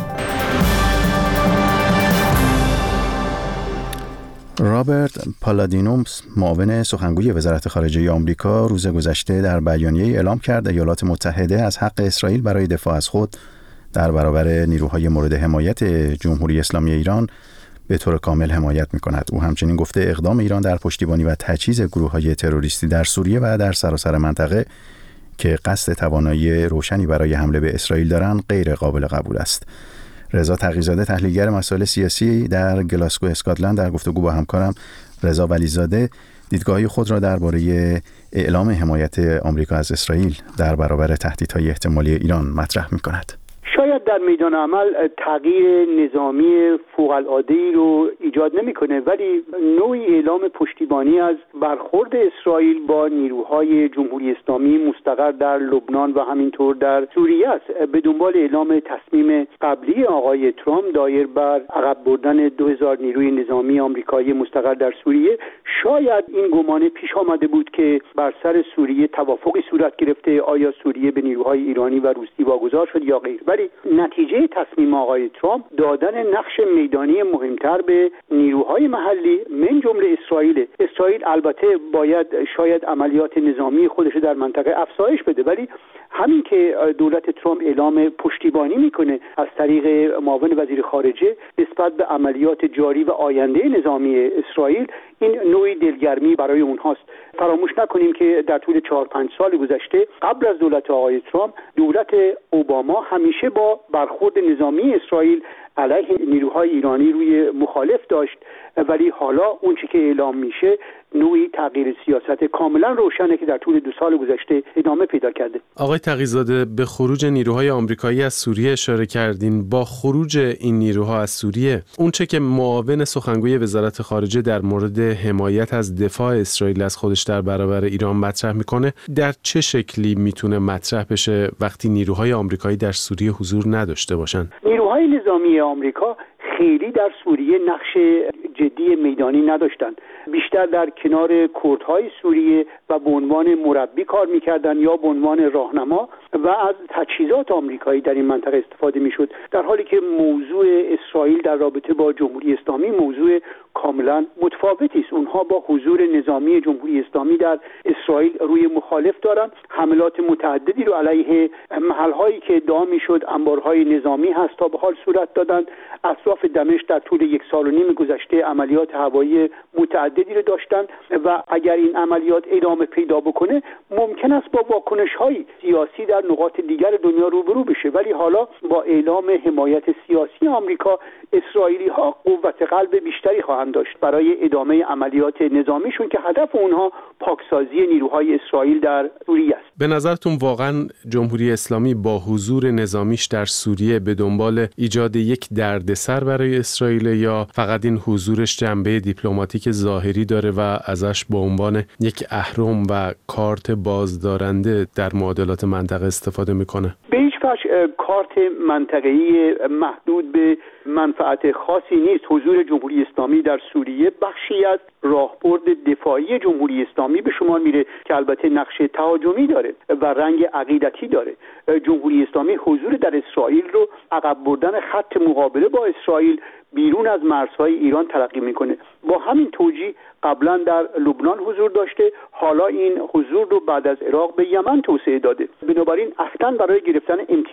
رابرت پالادینو، معاون سخنگوی وزارت خارجه آمریکا، روز گذشته در بیانیه‌ای اعلام کرد ایالات متحده از حق اسرائیل برای دفاع از خود در برابر نیروهای مورد حمایت جمهوری اسلامی ایران به طور کامل حمایت می‌کند. او همچنین گفته اقدام ایران در پشتیبانی و تجهیز گروه‌های تروریستی در سوریه و در سراسر منطقه که قصد توانایی روشنی برای حمله به اسرائیل دارند غیر قابل قبول است. رضا تقی‌زاده، تحلیلگر مسائل سیاسی در گلاسگو اسکاتلند، در گفتگو با همکارم رضا ولیزاده دیدگاه خود را درباره اعلام حمایت آمریکا از اسرائیل در برابر تهدیدهای احتمالی ایران مطرح می‌کند. شاید در میدان عمل تغییر نظامی فوق‌العاده‌ای رو ایجاد نمی‌کنه، ولی نوعی اعلام پشتیبانی از برخورد اسرائیل با نیروهای جمهوری اسلامی مستقر در لبنان و همینطور در سوریه است. به دنبال اعلام تصمیم قبلی آقای ترامپ دایر بر عقب بردن 2000 نیروی نظامی آمریکایی مستقر در سوریه، شاید این گمان پیش آمده بود که بر سر سوریه توافقی صورت گرفته، آیا سوریه به نیروهای ایرانی و روسی واگذار شد یا غیر. ولی نتیجه تصمیم آقای ترامپ دادن نقش میدانی مهمتر به نیروهای محلی من جمله اسرائیل. اسرائیل البته باید شاید عملیات نظامی خودش در منطقه افزایش بده، ولی همین که دولت ترامپ اعلام پشتیبانی میکنه از طریق معاون وزیر خارجه نسبت به عملیات جاری و آینده نظامی اسرائیل، این نوعی دلگرمی برای اونهاست. فراموش نکنیم که در طول 4-5 سال گذشته قبل از دولت آقای ترامپ، دولت اوباما همیشه با برخورد نظامی اسرائیل علیه نیروهای ایرانی روی مخالف داشت، ولی حالا اون چیزی که اعلام میشه نوعی تغییر سیاست کاملا روشنه که در طول 2 سال گذشته ادامه پیدا کرده. آقای تقی‌زاده، به خروج نیروهای آمریکایی از سوریه اشاره کردین. با خروج این نیروها از سوریه، اون چه که معاون سخنگوی وزارت خارجه در مورد حمایت از دفاع اسرائیل از خودش در برابر ایران مطرح میکنه، در چه شکلی میتونه مطرح بشه وقتی نیروهای آمریکایی در سوریه حضور نداشته باشن؟ نیروهای نظامی آمریکا خیلی در سوریه نقش جدی میدانی نداشتند، بیشتر در کنار کردهای سوریه و به عنوان مربی کار میکردن یا به عنوان راهنما و از تجهیزات آمریکایی در این منطقه استفاده میشد، در حالی که موضوع اسرائیل در رابطه با جمهوری اسلامی موضوع کاملا متفاوتی است. اونها با حضور نظامی جمهوری اسلامی در اسرائیل روی مخالف دارن، حملات متعددی رو علیه محلهایی که ادعا میشد انبارهای نظامی هست تا به حال صورت دادن. اطراف دمشق در طول 1.5 سال گذشته عملیات هوایی متعددی رو داشتن و اگر این عملیات ادامه پیدا بکنه ممکن است با واکنش‌های سیاسی در نقاط دیگر دنیا روبرو بشه، ولی حالا با اعلام حمایت سیاسی آمریکا، اسرائیلی‌ها قوت قلب بیشتری خواهند داشت برای ادامه عملیات نظامیشون که هدف اونها پاکسازی نیروهای اسرائیل در سوریه است. به نظرتون واقعا جمهوری اسلامی با حضور نظامیش در سوریه به دنبال ایجاد یک دردسر برای اسرائیل، یا فقط این حضورش جنبه دیپلماتیک ظاهری داره و ازش به عنوان یک اهرم و کارت بازدارنده در معادلات منطقه استفاده میکنه؟ به هیچ وجه کارت منطقه‌ای محدود به منفعت خاصی نیست. حضور جمهوری اسلامی در سوریه بخشی از راهبرد دفاعی جمهوری اسلامی به شمار میره که البته نقش تهاجمی داره و رنگ عقیدتی داره. جمهوری اسلامی حضور در اسرائیل رو عقب بردن خط مقابله با اسرائیل بیرون از مرزهای ایران تلقی میکنه. با همین توجیه قبلا در لبنان حضور داشته، حالا این حضور رو بعد از عراق به یمن توسعه داده. بنابراین اصلا برای گرفتن امتیاز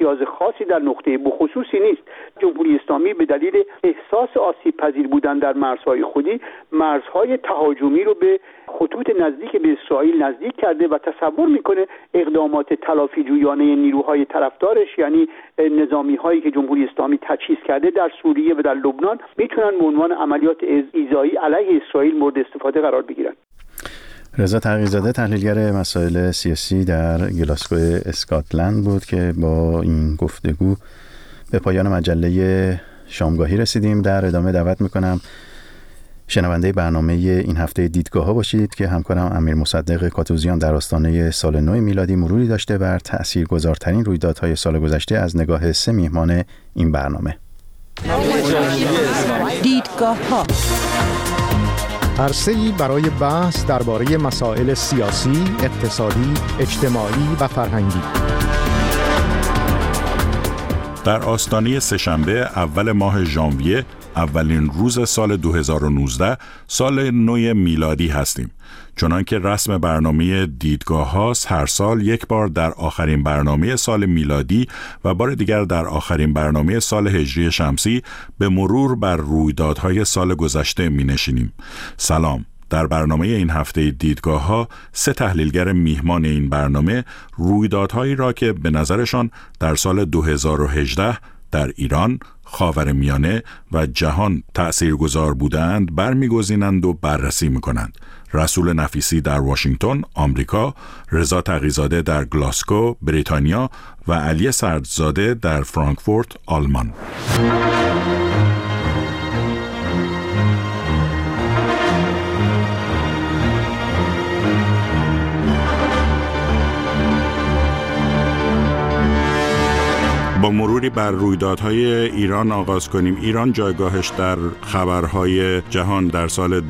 امتیاز خاصی در نقطه بخصوصی نیست. جمهوری اسلامی به دلیل احساس آسیب پذیر بودن در مرزهای خودی مرزهای تهاجمی رو به خطوط نزدیک به اسرائیل نزدیک کرده و تصور میکنه اقدامات تلافی جویانه نیروهای طرفدارش، یعنی نظامی هایی که جمهوری اسلامی تجهیز کرده در سوریه و در لبنان، میتونن به عنوان عملیات ایذایی علیه اسرائیل مورد استفاده قرار بگیرن. رضا تقی‌زاده تحلیلگر مسائل سیاسی در گلاسگو اسکاتلند بود که با این گفتگو به پایان مجله شامگاهی رسیدیم. در ادامه دعوت میکنم شنونده برنامه این هفته دیدگاه ها باشید که همکارم امیر مصدق کاتوزیان در آستانه سال نو میلادی مروری داشته بر تأثیرگذارترین رویدادهای سال گذشته از نگاه 3 میهمان این برنامه. دیدگاه ها عرصه‌ای برای بحث درباره مسائل سیاسی، اقتصادی، اجتماعی و فرهنگی. در آستانه سه‌شنبه اول ماه ژانویه، اولین روز سال 2019 سال نو میلادی هستیم. چنان که رسم برنامه دیدگاه هاست، هر سال یک بار در آخرین برنامه سال میلادی و بار دیگر در آخرین برنامه سال هجری شمسی به مرور بر رویدادهای سال گذشته می نشینیم. سلام. در برنامه این هفته دیدگاه ها 3 تحلیلگر میهمان این برنامه رویدادهایی را که به نظرشان در سال 2018 در ایران، خاورمیانه و جهان تأثیرگذار بودند برمیگزینند و بررسی میکنند. رسول نفیسی در واشنگتن، آمریکا، رضا تقی‌زاده در گلاسگو، بریتانیا و علی سردزاده در فرانکفورت، آلمان. با مروری بر رویدادهای ایران آغاز کنیم. ایران جایگاهش در خبرهای جهان در سال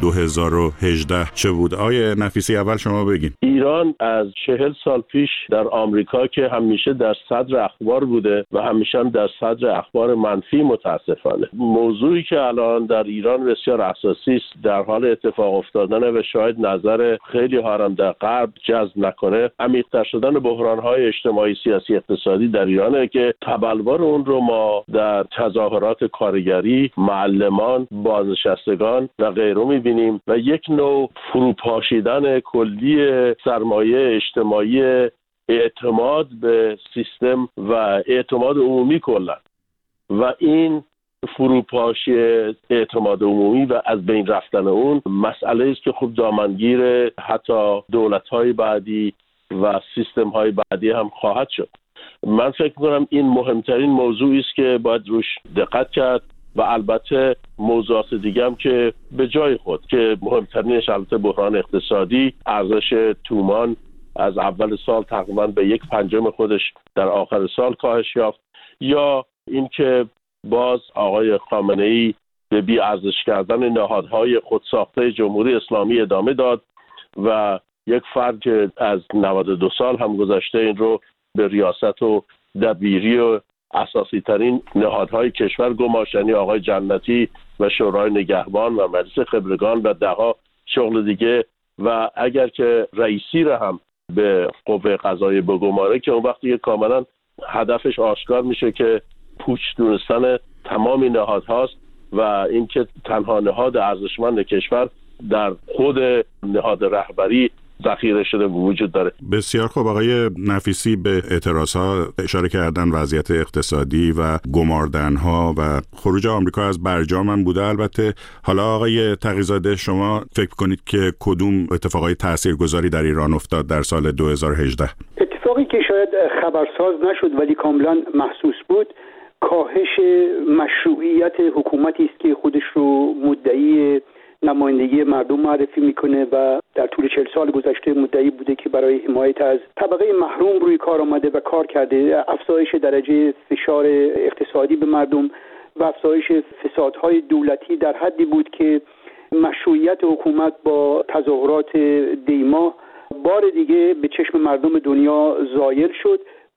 2018 چه بود؟ آقای نفیسی اول شما بگین. ایران از 40 سال پیش در آمریکا که همیشه در صدر اخبار بوده و همیشه هم در صدر اخبار منفی متاسفانه. موضوعی که الان در ایران بسیار اساسی است، در حال اتفاق افتادن و شاید نظر خیلی ها هم در غرب جذب نکنه، عمیق‌تر شدن بحران‌های اجتماعی، سیاسی، اقتصادی در ایرانه که تبلور اون رو ما در تظاهرات کارگری، معلمان، بازنشستگان و غیره می‌بینیم و یک نوع فروپاشیدن کلی سرمایه اجتماعی، اعتماد به سیستم و اعتماد عمومی کلا، و این فروپاشی اعتماد عمومی و از بین رفتن اون مسئله است که خوب دامنگیر حتی دولت‌های بعدی و سیستم‌های بعدی هم خواهد شد. من فکر می‌کنم این مهمترین موضوعی است که باید روش دقت کرد و البته موضوعات دیگه هم که به جای خود که مهمترینش البته بحران اقتصادی، ارزش تومان از اول سال تقریبا به 1/5 خودش در آخر سال کاهش یافت، یا اینکه باز آقای خامنه‌ای به بی‌ارزش کردن نهادهای خودساخته جمهوری اسلامی ادامه داد و یک فرد که از 92 سال هم گذشته این رو به ریاست و دبیری و اساسی ترین نهادهای کشور گماشت، یعنی آقای جنتی و شورای نگهبان و مجلس خبرگان و دهها شغل دیگه، و اگر که رئیسی را هم به قوه قضاییه بگماره که اون وقتی کاملا هدفش آشکار میشه که پوچ دونستن تمامی نهادهاست و اینکه تنها نهاد ارزشمند کشور در خود نهاد رهبری ذخیره شده وجود داره. بسیار خوب. آقای نفیسی به اعتراضها اشاره کردن، وضعیت اقتصادی و گماردنها و خروج آمریکا از برجام هم بوده. البته حالا آقای تقی‌زاده شما فکر کنید که کدوم اتفاقای تاثیرگذاری در ایران افتاد در سال 2018؟ اتفاقی که شاید خبرساز نشد ولی کاملا محسوس بود، کاهش مشروعیت حکومتی است که خودش رو مدعی نمایندگی مردم معرفی میکنه و در طول 40 سال گذشته مدعی بوده که برای حمایت از طبقه محروم روی کار آمده و کار کرده. افزایش درجه فشار اقتصادی به مردم و افزایش فسادهای دولتی در حدی بود که مشروعیت حکومت با تظاهرات دیما بار دیگه به چشم مردم دنیا زایل شد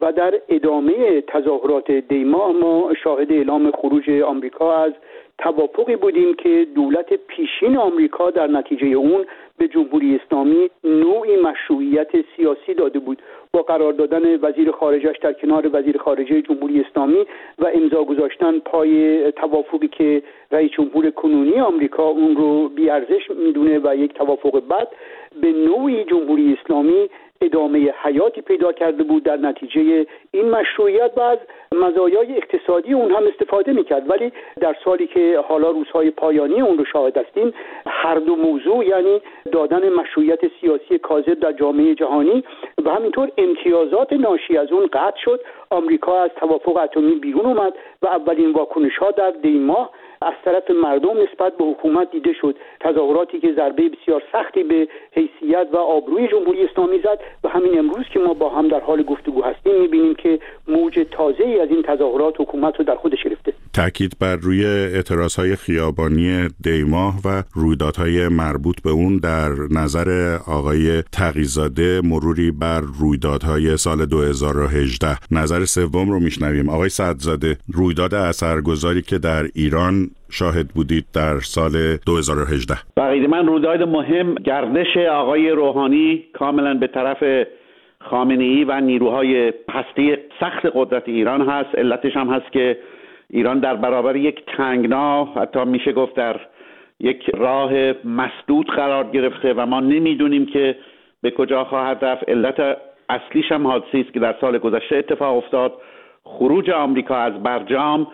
و در ادامه تظاهرات دیما ما شاهد اعلام خروج آمریکا از توافقی بودیم که دولت پیشین آمریکا در نتیجه اون به جمهوری اسلامی نوعی مشروعیت سیاسی داده بود با قرار دادن وزیر خارجه‌اش در کنار وزیر خارجه جمهوری اسلامی و امضا گذاشتن پای توافقی که رئیس جمهور کنونی آمریکا اون رو بی‌ارزش میدونه و یک توافق بعد به نوعی جمهوری اسلامی ادامه حیاتی پیدا کرده بود در نتیجه این مشروعیت و از مزایای اقتصادی اون هم استفاده میکرد. ولی در سالی که حالا روزهای پایانی اون رو شاهد هستیم، هر دو موضوع یعنی دادن مشروعیت سیاسی کاذب در جامعه جهانی و همینطور امتیازات ناشی از اون قطع شد. آمریکا از توافق اتمی بیرون اومد و اولین واکنش‌ها در دیما از طرف مردم نسبت به حکومت دیده شد. تظاهراتی که ضربه بسیار سختی به حیثیت و آبروی جمهوری اسلامی زد و همین امروز که ما با هم در حال گفتگو هستیم می‌بینیم که موج تازه‌ای از این تظاهرات حکومت رو در خودش گرفته. تأکید بر روی اعتراضهای خیابانی دیماه و رویدادهای مربوط به اون در نظر آقای تقی‌زاده، مروری بر رویدادهای سال 2018. نظر سوم رو میشنویم. آقای سعدزاده، رویداد اثرگذاری که در ایران شاهد بودید در سال 2018. بقیده من رویداد مهم گردش آقای روحانی کاملا به طرف خامنه‌ای و نیروهای هسته سخت قدرت ایران هست. علتش هم هست که ایران در برابر یک تنگنا، حتی میشه گفت در یک راه مسدود قرار گرفته و ما نمیدونیم که به کجا خواهد رفت. علت اصلیش هم حادثه‌ای است که در سال گذشته اتفاق افتاد، خروج آمریکا از برجام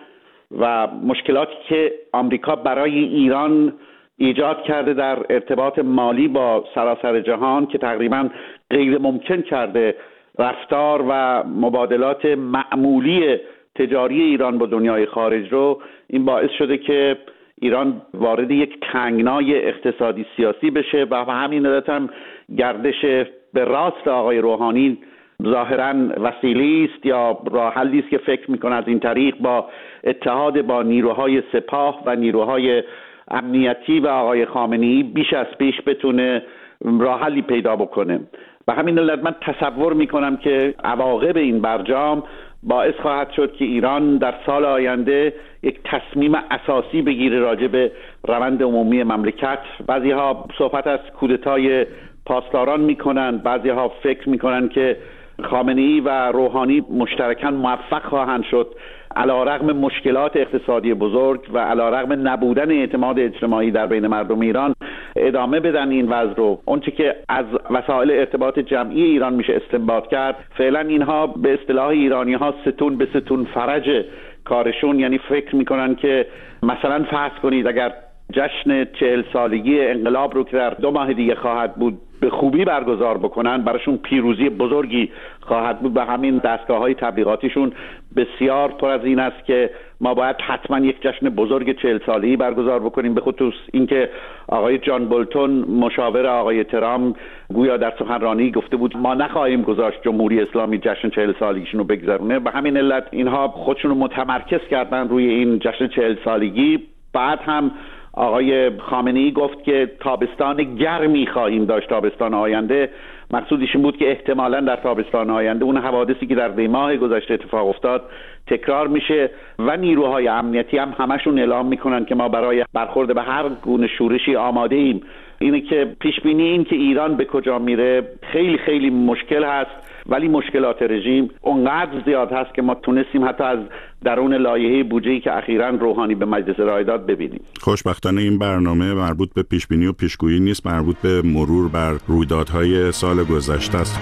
و مشکلاتی که آمریکا برای ایران ایجاد کرده در ارتباط مالی با سراسر جهان که تقریبا غیر ممکن کرده رفتار و مبادلات معمولی تجاری ایران با دنیای خارج رو. این باعث شده که ایران وارد یک تنگنای اقتصادی سیاسی بشه و همین علت هم گردش به راست آقای روحانی ظاهراً وسیله است یا راه حلی است که فکر می‌کنه از این طریق با اتحاد با نیروهای سپاه و نیروهای امنیتی و آقای خامنه‌ای بیش از پیش بتونه راه حلی پیدا بکنه. و همین علت من تصور می‌کنم که عواقب این برجام باعث خواهد شد که ایران در سال آینده یک تصمیم اساسی بگیره راجع به روند عمومی مملکت. بعضی‌ها صحبت از کودتای پاسداران می‌کنن، بعضی‌ها فکر می‌کنن که خامنه‌ای و روحانی مشترکاً موفق خواهند شد علیرغم مشکلات اقتصادی بزرگ و علیرغم نبودن اعتماد اجتماعی در بین مردم ایران ادامه بدن این وضع رو. اونچه که از وسایل ارتباط جمعی ایران میشه استنباط کرد، فعلا اینها به اصطلاح ایرانی‌ها ستون به ستون فرج کارشون، یعنی فکر میکنن که مثلا فرض کنید اگر جشن 40 سالگی انقلاب رو که در 2 ماه دیگه خواهد بود به خوبی برگزار بکنن، براشون پیروزی بزرگی خواهد بود و همین دستگاه‌های تبلیغاتیشون بسیار پر از این است که ما باید حتما یک جشن بزرگ 40 سالگی برگزار بکنیم. به خصوص اینکه آقای جان بولتون مشاور آقای ترامپ گویا در سخنرانی گفته بود ما نخواهیم گذاشت جمهوری اسلامی جشن 40 سالگیشون رو بگذرونه. به همین علت اینها خودشون رو متمرکز کردن روی این جشن 40 سالگی. بعد هم آقای خامنه‌ای گفت که تابستان گرمی خواهیم داشت تابستان آینده. مقصودش این بود که احتمالاً در تابستان آینده اون حوادثی که در دیماه گذشته اتفاق افتاد تکرار میشه و نیروهای امنیتی هم همشون اعلام میکنن که ما برای برخورد به هر گونه شورشی آماده ایم. اینه که پیش بینی این که ایران به کجا میره خیلی خیلی مشکل هست، ولی مشکلات رژیم اونقدر زیاد هست که ما تونستیم حتی از درون لایحه بودجه‌ای که اخیراً روحانی به مجلس رای داد ببینیم. خوشبختانه این برنامه مربوط به پیشبینی و پیشگویی نیست، مربوط به مرور بر رویدادهای سال گذشته است.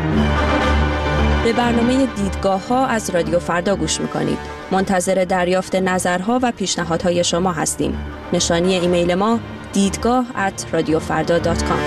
به برنامه دیدگاه‌ها از رادیو فردا گوش می‌کنید. منتظر دریافت نظرها و پیشنهادهای شما هستیم. نشانی ایمیل ما دیدگاه@radiofarda.com.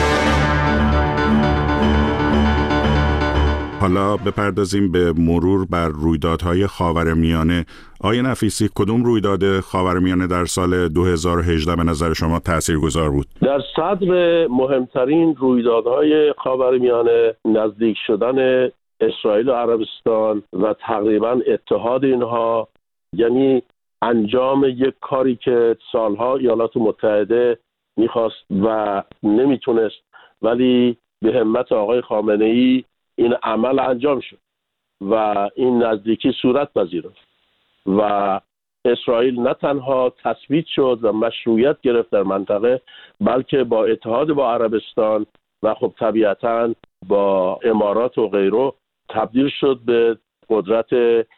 حالا بپردازیم به مرور بر رویدادهای خاورمیانه. آقای نفیسی، کدوم رویداد خاورمیانه در سال 2018 به نظر شما تاثیرگذار بود؟ در صدر مهمترین رویدادهای خاورمیانه نزدیک شدن اسرائیل و عربستان و تقریبا اتحاد اینها، یعنی انجام یک کاری که سالها ایالات متحده میخواست و نمیتونست، ولی به همت آقای خامنه‌ای این عمل انجام شد و این نزدیکی صورت پذیرفت و اسرائیل نه تنها تثبیت شد و مشروعیت گرفت در منطقه، بلکه با اتحاد با عربستان و خب طبیعتاً با امارات و غیره تبدیل شد به قدرت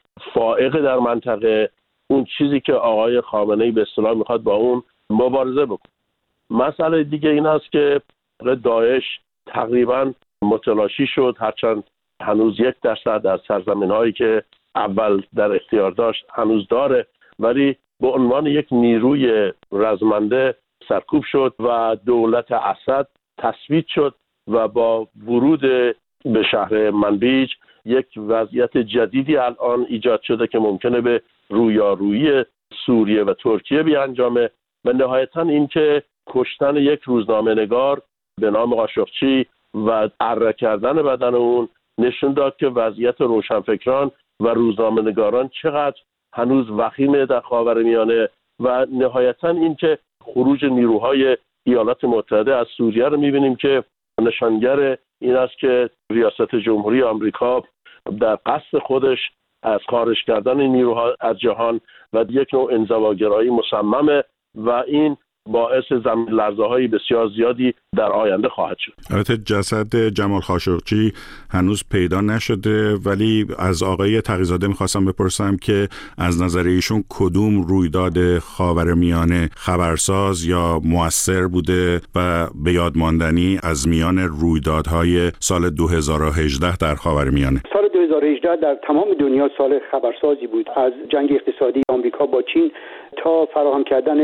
فائق در منطقه، اون چیزی که آقای خامنه‌ای به اصطلاح میخواد با اون مبارزه بکنه. مسئله دیگه این است که داعش تقریباً متلاشی شد، هرچند هنوز 1% از سرزمین‌هایی که اول در اختیار داشت هنوز داره، ولی به عنوان یک نیروی رزمنده سرکوب شد و دولت اسد تثبیت شد و با ورود به شهر منبیج یک وضعیت جدیدی الان ایجاد شده که ممکنه به رویارویی سوریه و ترکیه بیانجامه و نهایتاً این که کشتن یک روزنامه‌نگار به نام قاشقچی و اره کردن بدن اون نشون داد که وضعیت روشنفکران و روزنامه‌نگاران چقدر هنوز وخیمه در خاورمیانه و نهایتاً این که خروج نیروهای ایالات متحده از سوریه رو می‌بینیم که نشانگر این است که ریاست جمهوری آمریکا در قصد خودش از خارج کردن نیروها از جهان و یک نوع انزواگرایی مصممه و این باعث زمین لرزه‌های بسیار زیادی در آینده خواهد شد. البته جسد جمال خاشقچی هنوز پیدا نشده، ولی از آقای تقی‌زاده می‌خواستم بپرسم که از نظر ایشون کدوم رویداد خاورمیانه خبرساز یا مؤثر بوده و به یاد ماندنی از میان رویدادهای سال 2018 در خاورمیانه؟ سال 2018 در تمام دنیا سال خبرسازی بود، از جنگ اقتصادی آمریکا با چین تا فراهم کردن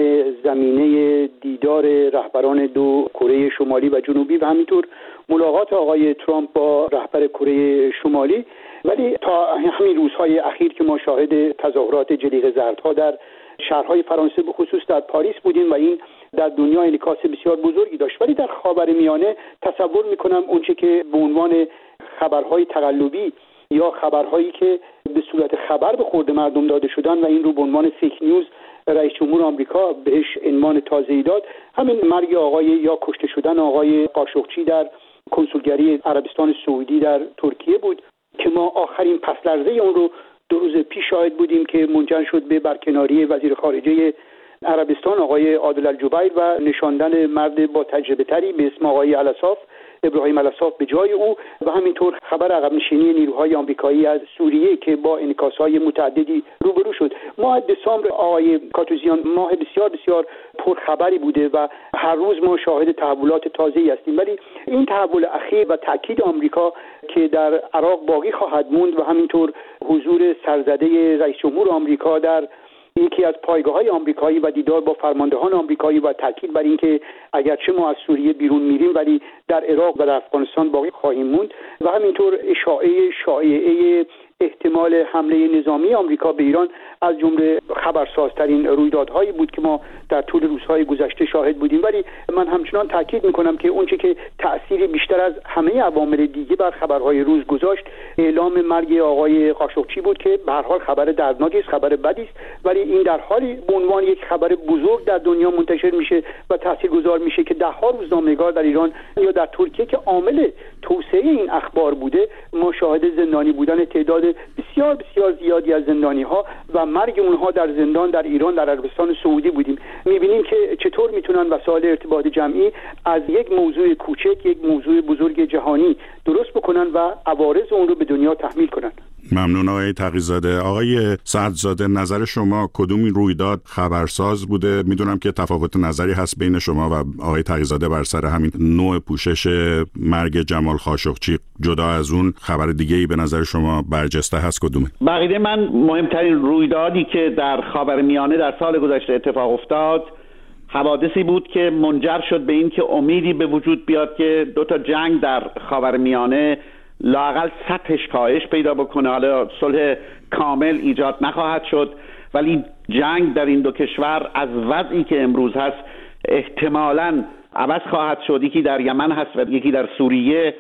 زمینه دیدار رهبران دو کره شمالی و جنوبی و همینطور ملاقات آقای ترامپ با رهبر کره شمالی. ولی تا همین روزهای اخیر که ما شاهد تظاهرات جلیقه زردها در شهرهای فرانسه به خصوص در پاریس بودیم و این در دنیا انعکاس بسیار بزرگی داشت، ولی در خاورمیانه تصور میکنم اونچه که به عنوان خبرهای تقلبی یا خبرهایی که به صورت خبر به خورد مردم داده شدن و این رو به عنوان فیک نیوز رئیس جمهور آمریکا بهش عنوان تازه‌ای داد، همین مرگ آقای یا کشته شدن آقای قاشقچی در کنسولگری عربستان سعودی در ترکیه بود که ما آخرین پس لرزه اون رو 2 روز پیش شاهد بودیم که منجر شد به برکناری وزیر خارجه عربستان آقای عادل الجبیر و نشاندن مرد با تجربه تری به اسم آقای ابراهیم الاساف به جای او و همینطور خبر عقب نشینی نیروهای آمریکایی از سوریه که با انعکاس‌های متعددی روبرو شد. ماه دسامبر آقای کاتوزیان ماه بسیار بسیار پرخبری بوده و هر روز ما شاهد تحولات تازه‌ای هستیم، ولی این تحول اخیر و تاکید آمریکا که در عراق باقی خواهد موند و همینطور حضور سرزده رئیس جمهور آمریکا در یکی از پایگاه‌های آمریکایی و دیدار با فرماندهان آمریکایی و تاکید بر اینکه اگرچه ما از سوریه بیرون میریم ولی در عراق و در افغانستان باقی خواهیم موند و همینطور اشاعه شایعه احتمال حمله نظامی آمریکا به ایران از جمله خبرسازترین رویدادهایی بود که ما در طول روزهای گذشته شاهد بودیم. ولی من همچنان تاکید میکنم که اونچه که تأثیری بیشتر از همه عوامل دیگه بر خبرهای روز گذاشت اعلام مرگ آقای قاشقچی بود که به هر حال خبر دردناکی است، خبر بدی است، ولی این در حالی به عنوان یک خبر بزرگ در دنیا منتشر میشه و تاثیرگذار میشه که ده‌ها روزنامه‌نگار در ایران یا در ترکیه که عامل توسعه این اخبار بوده ما شاهد زندانی بودن تعداد بسیار بسیار زیادی از زندانی‌ها و مرگ اونها در زندان در ایران در عربستان سعودی بودیم. می‌بینیم که چطور میتونن وسایل ارتباط جمعی از یک موضوع کوچک یک موضوع بزرگ جهانی درست بکنن و عوارض اون رو به دنیا تحمیل کنن. ممنون آقای تقی‌زاده. آقای سعدزاده، نظر شما کدوم رویداد خبرساز بوده؟ میدونم که تفاوت نظری هست بین شما و آقای تقی‌زاده بر سر همین نوع پوشش مرگ جمال خاشقچی. جدا از اون خبر دیگه‌ای به نظر شما برجسته هست کدومه؟ بقیده من مهمترین رویدادی که در خاورمیانه در سال گذشته اتفاق افتاد حوادثی بود که منجر شد به این که امیدی به وجود بیاد که 2 تا جنگ در خاورمیانه لااقل سطحش کاهش پیدا بکنه. حالا صلح کامل ایجاد نخواهد شد ولی جنگ در این 2 کشور از وضعی که امروز هست احتمالاً عوض خواهد شد. یکی در یمن هست و یکی در سوریه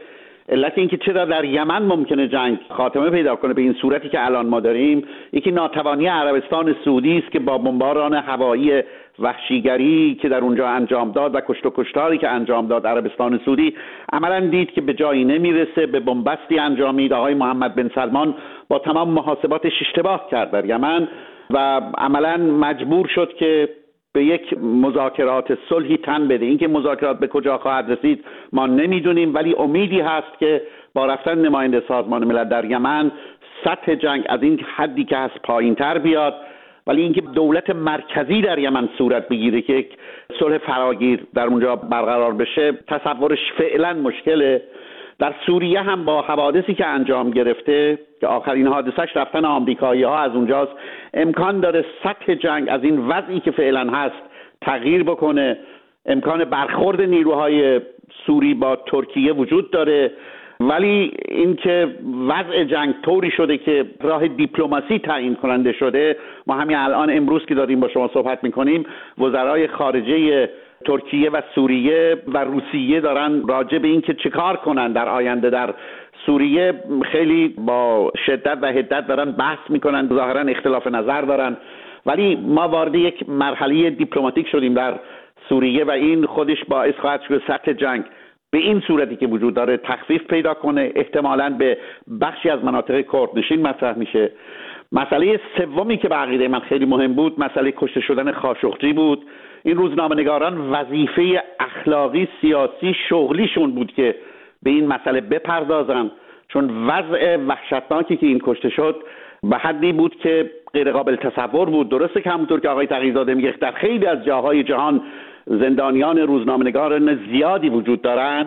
علت اینکه چرا در یمن ممکنه جنگ خاتمه پیدا کنه به این صورتی که الان ما داریم، یکی ناتوانی عربستان سعودی است که با بمباران هوایی وحشیگری که در اونجا انجام داد و کشت و کشتاری که انجام داد عربستان سعودی عملاً دید که به جایی نمیرسه، به بنبستی انجامید. آقای محمد بن سلمان با تمام محاسباتش اشتباه کرد در یمن و عملاً مجبور شد که به یک مذاکرات صلحی تن بده. اینکه مذاکرات به کجا خواهد رسید ما نمیدونیم، ولی امیدی هست که با رفتن نماینده سازمان ملل در یمن سطح جنگ از این حدی که هست پایین‌تر بیاد. ولی اینکه دولت مرکزی در یمن صورت بگیره که یک صلح فراگیر در اونجا برقرار بشه، تصورش فعلا مشکله. در سوریه هم با حوادثی که انجام گرفته که آخرین حادثش رفتن آمریکایی‌ها از اونجاست، امکان داره سطح جنگ از این وضعی که فعلا هست تغییر بکنه. امکان برخورد نیروهای سوری با ترکیه وجود داره، ولی اینکه وضع جنگ طوری شده که راه دیپلماسی تعیین کننده شده. ما همین الان امروز که داریم با شما صحبت میکنیم، وزرای خارجه ترکیه و سوریه و روسیه دارن راجع به اینکه چه کار کنن در آینده در سوریه خیلی با شدت و حدت دارن بحث میکنن، ظاهرا اختلاف نظر دارن. ولی ما وارد یک مرحله دیپلماتیک شدیم در سوریه و این خودش باعث خواهد شد سطح جنگ به این صورتی که وجود داره تخفیف پیدا کنه. احتمالاً به بخشی از مناطق کردنشین مطرح میشه. مسئله سومی که به عقیده من خیلی مهم بود مسئله کشته شدن خاشقجی بود. این روزنامه‌نگاران وظیفه اخلاقی، سیاسی، شغلیشون بود که به این مسئله بپردازن، چون وضع وحشتناکی که این کشته شد به حدی بود که غیر قابل تصور بود. درسته که همونطور که آقای تقی‌زاده میگه در خیلی از جاهای جهان زندانیان روزنامه‌نگاران زیادی وجود دارند،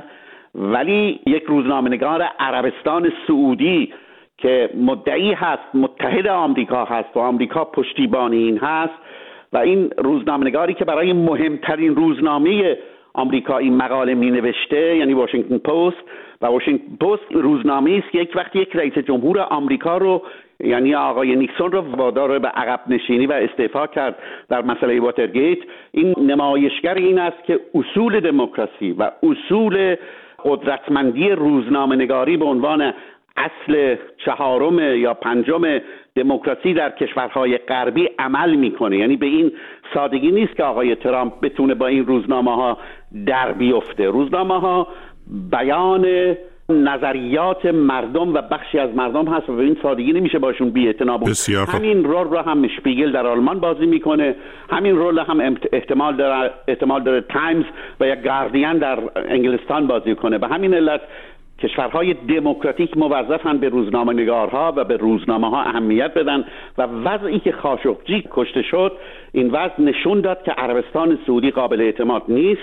ولی یک روزنامه‌نگار عربستان سعودی که مدعی هست متحد آمریکا هست و آمریکا پشتیبان این هست و این روزنامه‌نگاری که برای مهمترین روزنامه آمریکایی مقاله می‌نوشته، یعنی واشنگتن پست، و واشنگتن پست روزنامه‌ای است که یک وقتی یک رئیس جمهور آمریکا رو، یعنی آقای نیکسون رو وادار به عقب نشینی و استعفا کرد در مسئله واترگیت، این نمایشگر این است که اصول دموکراسی و اصول قدرتمندی روزنامه‌نگاری به عنوان اصل چهارم یا پنجم دموکراسی در کشورهای غربی عمل میکنه. یعنی به این سادگی نیست که آقای ترامپ بتونه با این روزنامه‌ها در بیفته. روزنامه‌ها بیان نظریات مردم و بخشی از مردم هست و به این سادگی نمیشه باشون بی‌اعتنا بود. همین رول رو هم شپیگل در آلمان بازی میکنه، همین رول هم احتمال داره تایمز و یا گاردین در انگلستان بازی کنه. به همین علت کشورهای دموکراتیک موظفن به روزنامه‌نگارها و به روزنامه‌ها اهمیت بدن و وضعی که خاشقجی کشته شد، این وضع نشون داد که عربستان سعودی قابل اعتماد نیست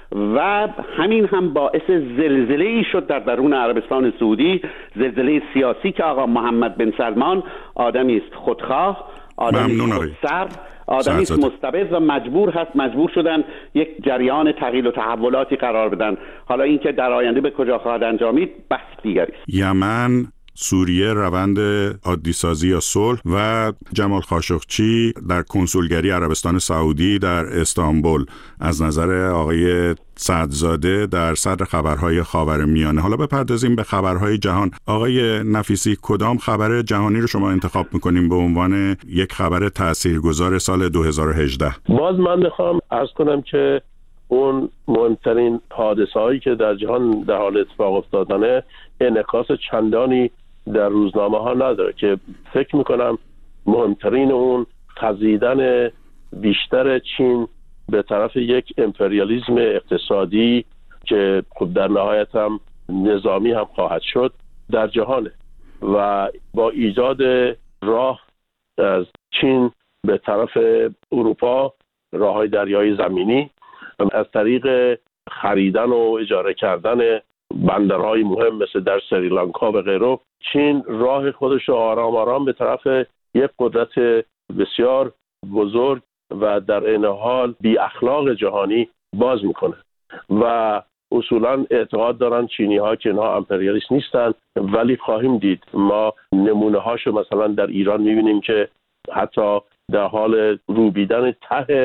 و همین هم باعث زلزله‌ای شد در درون عربستان سعودی، زلزله سیاسی که آقا محمد بن سلمان آدمی است خودخواه، آدمی خودسر، آدمی است مستبد و مجبور شدن یک جریان تغییر و تحولاتی قرار بدن. حالا اینکه در آینده به کجا خواهد انجامید بحث دیگری است. یمن، سوریه روند عادی‌سازی یا صلح و جمال خاشقچی در کنسولگری عربستان سعودی در استانبول از نظر آقای سعدزاده در صدر خبرهای خاورمیانه. حالا بپردازیم به خبرهای جهان. آقای نفیسی، کدام خبر جهانی رو شما انتخاب میکنیم به عنوان یک خبر تاثیرگذار سال 2018؟ باز من میخوام عرض کنم که اون مهمترین حادثه هایی که در جهان در حال اتفاق افتادنه انعکاس چندانی در روزنامه ها نداره، که فکر میکنم مهمترین اون خزیدن بیشتر چین به طرف یک امپریالیسم اقتصادی که خب در نهایت هم نظامی هم خواهد شد در جهانه و با ایجاد راه از چین به طرف اروپا، راههای دریایی زمینی از طریق خریدن و اجاره کردن بندرهای مهم مثل در سریلانکا و غیره، چین راه خودش رو آرام آرام به طرف یک قدرت بسیار بزرگ و در این حال بی اخلاق جهانی باز میکنه و اصولا اعتقاد دارن چینی ها که اینها امپریالیست نیستن، ولی خواهیم دید. ما نمونه هاشو مثلا در ایران میبینیم که حتی در حال روبیدن ته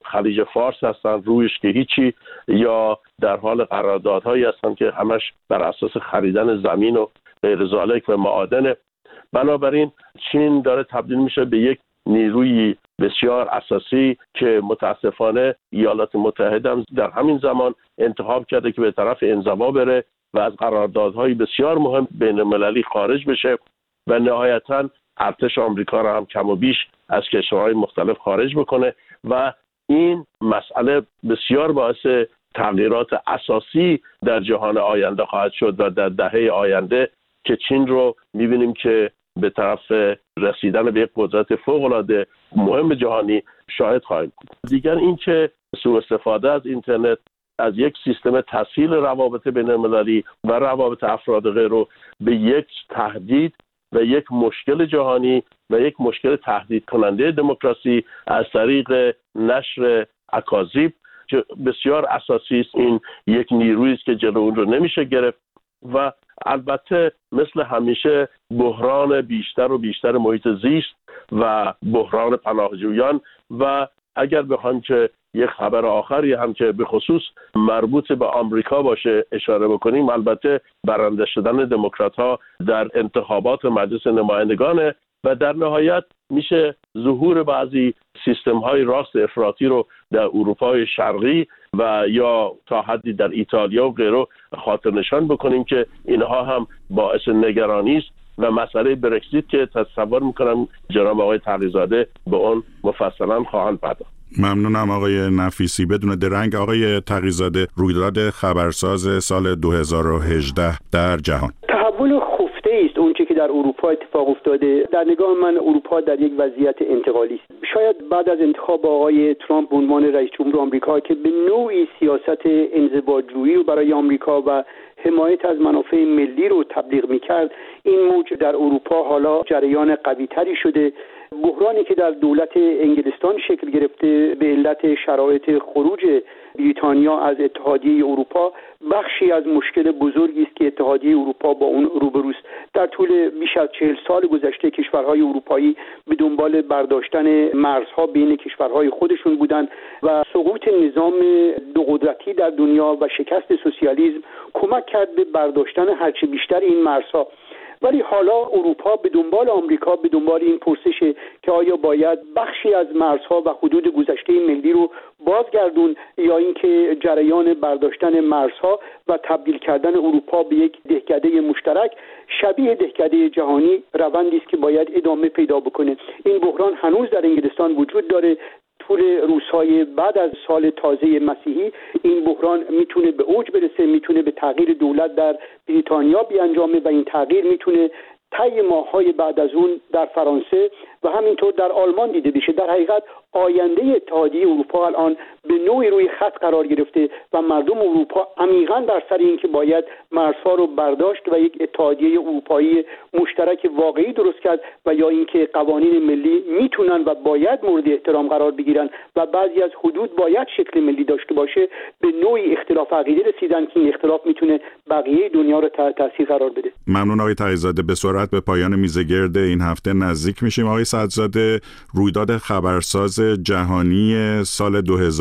خلیج فارس هستن رویش که هیچی، یا در حال قراردادهایی هستن که همش بر اساس خریدن زمین و غیر ذالک و معادن. بنابراین چین داره تبدیل میشه به یک نیروی بسیار اساسی که متاسفانه ایالات متحده هم در همین زمان انتخاب کرده که به طرف انزوا بره و از قراردادهای بسیار مهم بین المللی خارج بشه و نهایتاً ارتش آمریکا را هم کم و بیش از کشورهای مختلف خارج بکنه و این مسئله بسیار باعث تغییرات اساسی در جهان آینده خواهد شد و در دهه آینده که چین رو می‌بینیم که به طرف رسیدن به یک قدرت فوق‌العاده مهم جهانی شاهد خواهیم بود. دیگر این که سوء استفاده از اینترنت از یک سیستم تسهیل روابط بین‌المللی و روابط افراد غیره به یک تهدید و یک مشکل جهانی و یک مشکل تهدید کننده دموکراسی از طریق نشر اکاذیب که بسیار اساسی است. این یک نیرویی است که جلو اون رو نمیشه گرفت و البته مثل همیشه بحران بیشتر و بیشتر محیط زیست و بحران پناهجویان و اگر بخوایم که یک خبر آخری هم که به خصوص مربوط به آمریکا باشه اشاره بکنیم، البته برنده شدن دموکرات‌ها در انتخابات مجلس نمایندگان و در نهایت میشه ظهور بعضی سیستم‌های راست افراطی رو در اروپای شرقی و یا تا حدی در ایتالیا و غیره خاطر نشان بکنیم که اینها هم باعث نگرانی است و مسئله برکزیت که تصور میکنم جناب آقای تقی‌زاده به اون مفصلا خواهند پرداخت. ممنونم آقای نفیسی. بدون درنگ آقای تقی‌زاده، رویداد خبرساز سال 2018 در جهان تحول خفته است اونچه که در اروپا اتفاق افتاده. در نگاه من اروپا در یک وضعیت انتقالی است. شاید بعد از انتخاب آقای ترامپ به عنوان رئیس جمهور آمریکا که به نوعی سیاست انضباط‌جویی رو برای آمریکا و حمایت از منافع ملی رو تبلیغ می‌کرد، این موج در اروپا حالا جریان قوی‌تری شده. بحرانی که در دولت انگلستان شکل گرفته به علت شرایط خروج بریتانیا از اتحادیه اروپا بخشی از مشکل بزرگی است که اتحادیه اروپا با اون روبروست. در طول بیش از 40 سال گذشته کشورهای اروپایی به دنبال برداشتن مرزها بین کشورهای خودشون بودند و سقوط نظام دو قدرتی در دنیا و شکست سوسیالیسم کمک کرد به برداشتن هرچه بیشتر این مرزها. ولی حالا اروپا به دنبال آمریکا به دنبال این پرسشه که آیا باید بخشی از مرزها و حدود گذشته ملی رو بازگردون یا اینکه جریان برداشتن مرزها و تبدیل کردن اروپا به یک دهکده مشترک شبیه دهکده جهانی روندی است که باید ادامه پیدا بکنه. این بحران هنوز در انگلستان وجود داره. طول روزهای بعد از سال تازه مسیحی این بحران میتونه به اوج برسه، میتونه به تغییر دولت در بریتانیا بیانجامه و این تغییر میتونه طی ماه‌های بعد از اون در فرانسه و همینطور در آلمان دیده بشه. در حقیقت آینده اتحادیه اروپا الان به نوعی روی خط قرار گرفته و مردم اروپا عمیقاً در سر این که باید مرزها رو برداشت و یک اتحادیه اروپایی مشترک واقعی درست کرد و یا اینکه قوانین ملی میتونن و باید مورد احترام قرار بگیرن و بعضی از حدود باید شکل ملی داشته باشه، به نوعی اختلاف عقیده رسیدن که این اختلاف میتونه بقیه دنیا رو تحت تاثیر قرار بده. ممنون آقای تقی‌زاده. به سرعت به پایان میز گرد این هفته نزدیک میشیم. آقای سعدزاده، رویداد خبرساز جهانی سال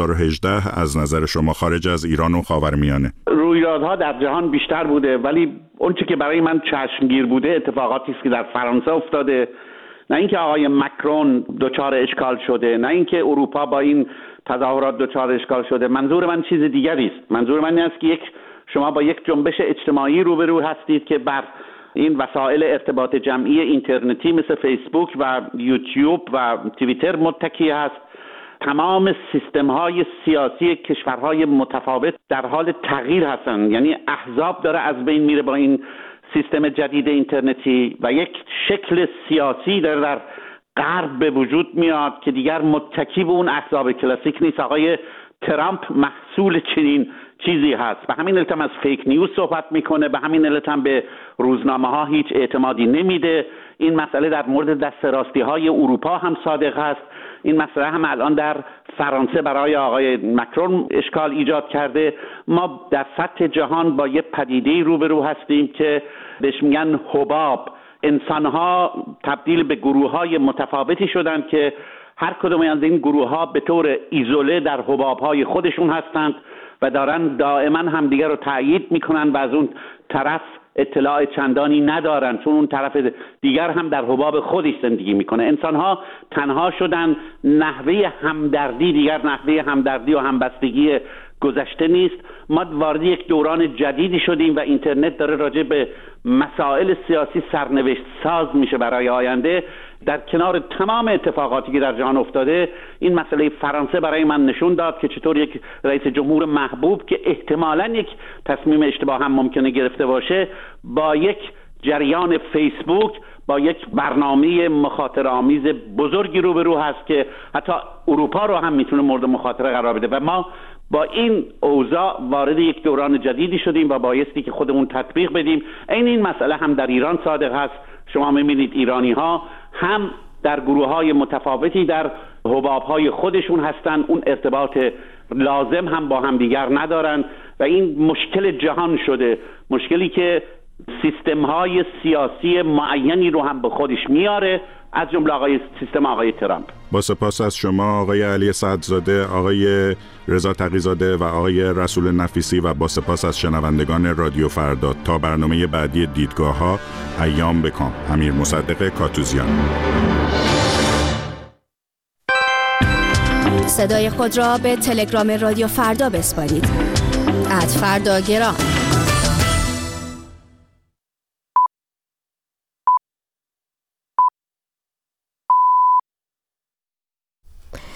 2018 از نظر شما خارج از ایران و خاورمیانه؟ رویدادها در جهان بیشتر بوده ولی اونچه که برای من چشمگیر بوده اتفاقاتی است که در فرانسه افتاده. نه اینکه آقای مکرون دچار اشکال شده، نه اینکه اروپا با این تظاهرات دچار اشکال شده. منظور من چیز دیگری است. منظور من این است که شما با یک جنبش اجتماعی روبرو هستید که بر این وسایل ارتباط جمعی اینترنتی مثل فیسبوک و یوتیوب و توییتر متکی هست. تمام سیستم‌های سیاسی کشورهای متفاوت در حال تغییر هستند. یعنی احزاب داره از بین میره با این سیستم جدید اینترنتی و یک شکل سیاسی در غرب به وجود میاد که دیگر متکی به اون احزاب کلاسیک نیست. آقای ترامپ محصول چنین چیزی هست. به همین علت هم از فیک نیوز صحبت میکنه، به همین علت هم به روزنامه ها هیچ اعتمادی نمیده. این مسئله در مورد دست راستی های اروپا هم صادق هست. این مسئله هم الان در فرانسه برای آقای مکرون اشکال ایجاد کرده. ما در سطح جهان با یه پدیده روبرو هستیم که بهش میگن حباب. انسان‌ها تبدیل به گروه‌های متفاوتی شدن که هر کدوم از این گروه ها به طور ایزوله در حباب‌های خودشون هستند و دارن دائما همدیگر رو تأیید میکنن و از اون طرف اطلاع چندانی ندارن، چون اون طرف دیگر هم در حباب خودش زندگی میکنه. انسان‌ها تنها شدن، نحوه همدردی دیگر نحوه همدردی و همبستگی گذشته نیست. ما وارد یک دوران جدیدی شدیم و اینترنت داره راجع به مسائل سیاسی سرنوشت ساز میشه برای آینده. در کنار تمام اتفاقاتی که در جهان افتاده، این مسئله فرانسه برای من نشون داد که چطور یک رئیس جمهور محبوب که احتمالاً یک تصمیم اشتباه هم ممکنه گرفته باشه، با یک جریان فیسبوک، با یک برنامه مخاطره آمیز بزرگی روبرو هست که حتی اروپا رو هم میتونه مورد مخاطره قرار بده و ما با این اوضاع وارد یک دوران جدیدی شدیم و بایستی که خودمون تطبیق بدیم. این مسئله هم در ایران صادق هست. شما می‌بینید ایرانی ها هم در گروه های متفاوتی در حباب های خودشون هستن، اون ارتباط لازم هم با هم دیگر ندارن و این مشکل جهان شده، مشکلی که سیستم های سیاسی معینی رو هم به خودش میاره، از جمله سیستم آقای ترامپ. با سپاس از شما آقای علی سعدزاده، آقای رضا تقی‌زاده و آقای رسول نفیسی و با سپاس از شنوندگان رادیو فردا. تا برنامه بعدی دیدگاه ها، ایام بکام. امیر مصدق کاتوزیان. صدای خود را به تلگرام رادیو فردا بسپارید. @فرداگرام